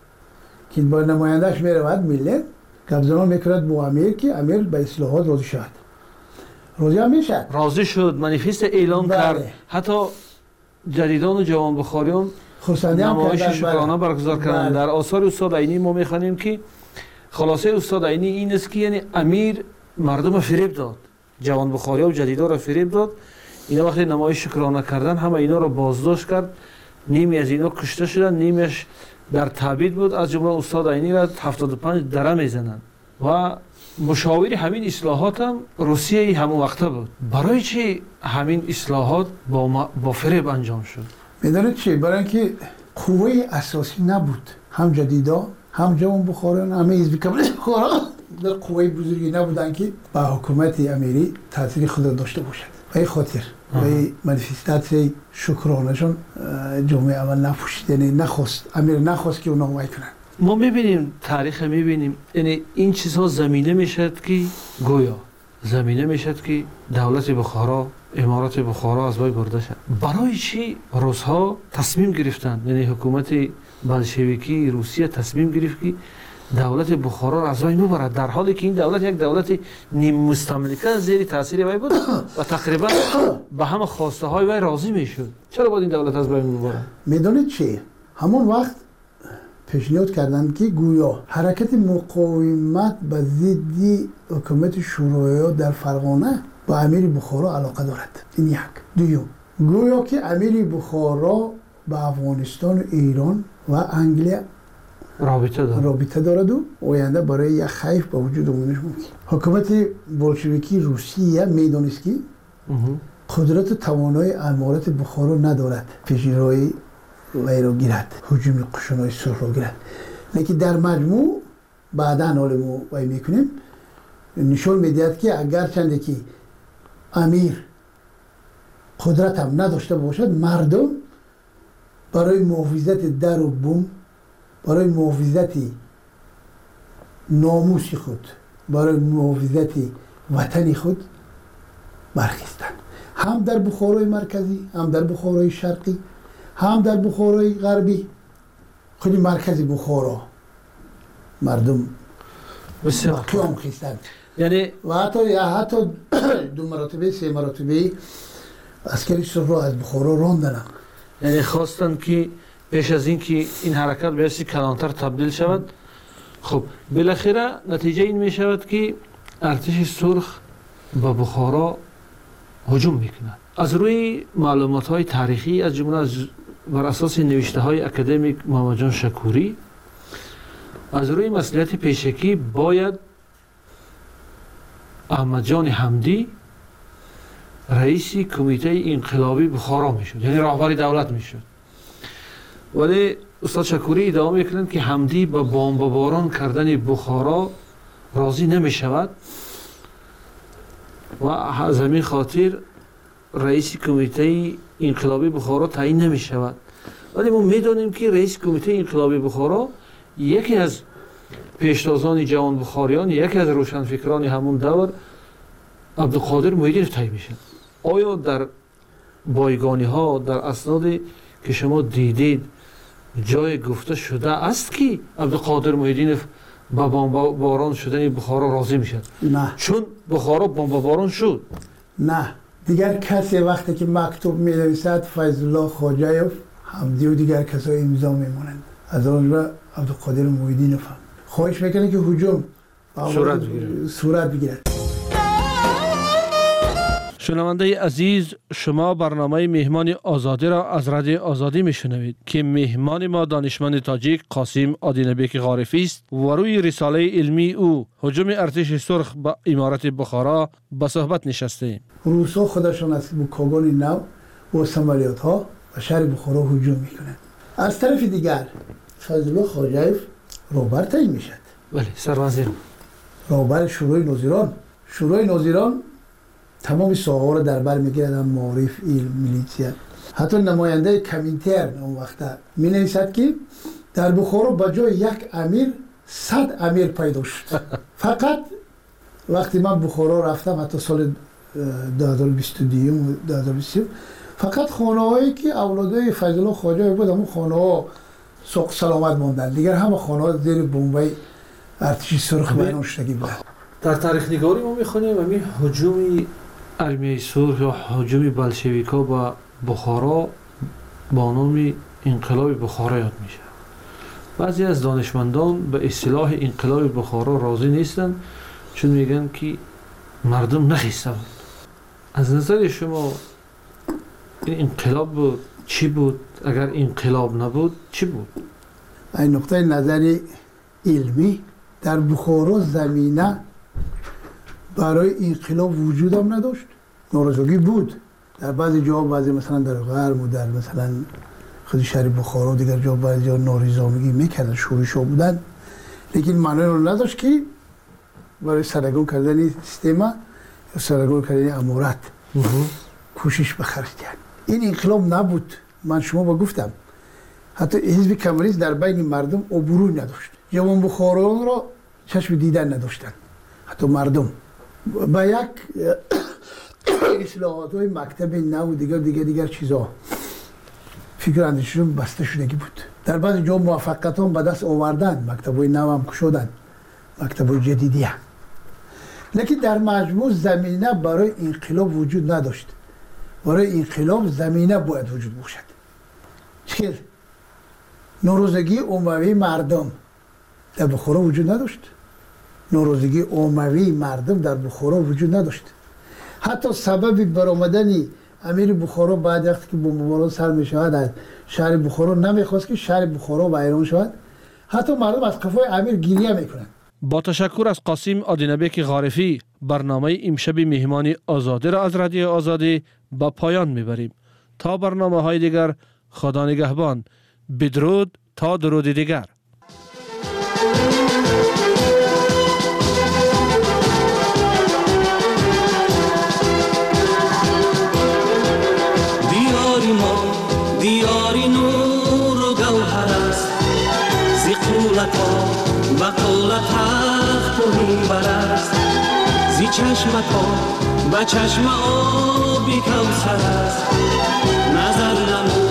[SPEAKER 17] که با نمایندهش میرود ملت گپزنان میکرد با امیر که امیر به اصلاحات راضی شد. راضی هم میشد.
[SPEAKER 2] راضی شد، منیفست اعلام
[SPEAKER 17] بله.
[SPEAKER 2] کرد. حتی جدیدان و جوان بخاریان نمایش شکرانه برگزار کردند. در آثار استاد عینی ما میخوانیم که خلاصه استاد عینی این است که یعنی امیر مردم فریب داد، جوان بخاریا و جدیدا را فریب داد. اینا وقتی نمایش شکرانه کردن همه اینا را بازداشت کرد، نیمی از اینا کشته شدن، نیمیش در تعبید بود. از جمله استاد عینی را هفتاد و پنج دره میزنند و مشاوری همین اصلاحات هم روسیه همون وقته بود. برای چی همین اصلاحات با, با فریب انجام شد؟
[SPEAKER 17] میدونید چی؟ برای اینکه قوه اساسی نبود، هم جدیدا هم جوان بخاران همه حزب کمونیست بخارا در قوه بزرگی نبودن که با حکومت امیری تاثیر خود را داشته باشد. به این خاطر به منیفستات شکرانهشون جامعه اول نپوشید، یعنی نخواست امیر نخواست که اونا وای کنن.
[SPEAKER 2] ما میبینیم تاریخ میبینیم یعنی این چیزها زمینه میشد که گویا زمینه میشد که دولت بخارا امارات بخارا از بین برده شد. برای چی روس‌ها تصمیم گرفتند، یعنی حکومت بلشویکی روسیه تصمیم گرفت که دولت بخارا را از بین ببرد، در حالی که این دولت یک دولت نیم مستملکه زیر تاثیر وی بود و تقریبا به همه خواسته های وی راضی میشد. چرا باید این دولت از بین ببرد؟
[SPEAKER 17] میدونید چی؟ همون وقت پیشنهاد کردند که گویا حرکت مقاومت به ضد حکومت شوروی در فرغانه با امیر بخارا علاقه دارد. این یک. دوم گویا که امیر بخارا با افغانستان و ایران و انگلیس
[SPEAKER 2] رابطه دارد
[SPEAKER 17] رابطه دارد و آینده برای یک خیف با وجود آمدنش ممکن. حکومت بولشویکی روسیه میدانست که قدرت و توانایی امارت بخارا ندارد پیشروی وی را گیرد، هجوم قشونای سرخ را گیرد. لیکن در مجموع بعدا حال ما وی میکنیم نشان میدهد که اگر چنده که امیر قدرت هم نداشته باشد، مردم برای محافظت در و بوم، برای محافظت ناموس خود، برای محافظت وطن خود برخیستند. هم در بخارای مرکزی، هم در بخارای شرقی، هم در بخارای غربی. خودی مرکزی بخارا مردم قیام خیستند.
[SPEAKER 2] یعنی
[SPEAKER 17] و حتی حتی دو مراتبه سه مراتبه عسکری سرخ را از بخارا راندن.
[SPEAKER 2] یعنی خواستن که پیش از این که این حرکت به حیث کلانتر تبدیل شود. خب بالاخره نتیجه این می شود که ارتش سرخ به بخارا هجوم میکنند. از روی معلومات های تاریخی از جمله از بر اساس نوشته های اکادمیک محمد جان شکوری، از روی مسئولیت پیشکی باید احمد جان حمدی رئیس کمیته انقلابی بخارا میشد، یعنی راهبر دولت میشد. ولی استاد شکوری ادعا میکنند که حمدی با بمباران کردن بخارا راضی نمیشود و از همین خاطر رئیس کمیته انقلابی بخارا تعیین نمیشود. ولی ما میدونیم که رئیس کمیته انقلابی بخارا یکی از پیشتازان جوان بخاریان، یکی از روشنفکران همون دور عبدالقادر محیدینов تعیین میشد. آیا در بایگانی ها در اسنادی که شما دیدید جای گفته شده است که عبدالقادر محیدینov با بمباران شدن بخارا راضی میشد؟
[SPEAKER 17] نه.
[SPEAKER 2] چون بخارا بمباران شد.
[SPEAKER 17] نه. دیگر کسی وقتی که مکتوب می نویسد فیض الله خواجه‌یوف، حمدی و دیگر کسای امضا میمونند. از آن را عبدالقادر محیدینov هم خواهش میکنه که هجوم
[SPEAKER 2] صورت بگیرد.
[SPEAKER 17] صورت بگیرد.
[SPEAKER 2] شنونده عزیز، شما برنامه مهمان آزادی را از رادیو آزادی میشنوید که مهمان ما دانشمند تاجیک قاسم آدینبک غارفی است و روی رساله علمی او هجوم ارتش سرخ به امارت بخارا به صحبت نشسته.
[SPEAKER 17] روسا خودشان از کاگان نو و سمالیات ها و شهر بخارا هجوم میکنند. از طرف دیگر فیض الله خواجه‌یوف راهبر تعیین میشد.
[SPEAKER 2] بله، سروزیر
[SPEAKER 17] راهبر شورای ناظران. شورای ناظران تمام ساحه‌ها را در بر میگیرد، هم معارف، علم، میلیتیا. حتی نماینده کمینترن اون وقت می نویسد که در بخارا با جای یک امیر صد امیر پیدا شد. فقط وقتی من بخارا رفتم حتی سال دو هزار و بیست و دو و دو هزار و بیست فقط خانه‌هایی که اولادای فیض الله خواجه‌یوف بود همون خانه‌ها سوق سلامت ماندن، دیگر همه خانه‌ها زیر بمبای ارتش سرخ بیرون شدگی بود.
[SPEAKER 2] در تاریخ نگاری ما میخونیم همین هجوم ارمیه سرخ یا هجوم بلشویکا با بخارا با نام انقلاب بخارا یاد میشه. بعضی از دانشمندان به اصطلاح انقلاب بخارا راضی نیستن چون میگن که مردم نخیسته بود. از نظر شما این انقلاب بود چی بود؟ اگر انقلاب نبود چی بود؟
[SPEAKER 17] این نقطه نظر علمی در بخارا زمینه برای انقلاب وجود هم نداشت. ناراضگی بود در بعضی جا، بعضی مثلا در غرب و در مثلا خود شهر بخارا و دیگر جا بعضی جا نارضایتی میکردن، شورش‌ها بودن، لیکن معنی رو نداشت که برای سرنگون کردن سیستم یا سرنگون کردن امارت کوشش بخرج کرد. این انقلاب نبود. من شما با گفتم حتی حزب کمونیست در بین مردم عبوری نداشت. جوان بخارایان را چشم دیدن نداشتن. حتی مردم با یک اصلاحات های مکتب نو و دیگر دیگر دیگر چیزا فکر اندیششون بسته شدگی بود. در بعضی جا موفقیت هم به دست آوردن، مکتب های نو هم کشودن، مکتب های جدیدی هم. لیکن در مجموع زمینه برای انقلاب وجود نداشت. برای انقلاب زمینه باید وجود باشد. چیز ناراضگی عمومی مردم در بخارا وجود نداشت. ناراضگی عمومی مردم در بخارا وجود نداشت. حتی سبب برآمدن امیر بخارا بعد وقتی که بمباران سر می شود از شهر بخارا نمیخواست که شهر بخارا ویران شود. حتی مردم از قفای امیر گریه میکنند.
[SPEAKER 2] با تشکر از قاسم آدینبک غارفی، برنامه امشب مهمان آزادی را از رادیو آزادی به پایان میبریم. تا برنامه های دیگر، خدا نگهبان. بدرود تا درود دیگر.
[SPEAKER 10] دیاری ما دیاری نور و گوهر است، زی قولت ها و قولت تخت و میبر است، زی چشمت ها به چشم آبی کوثر است نظر نمود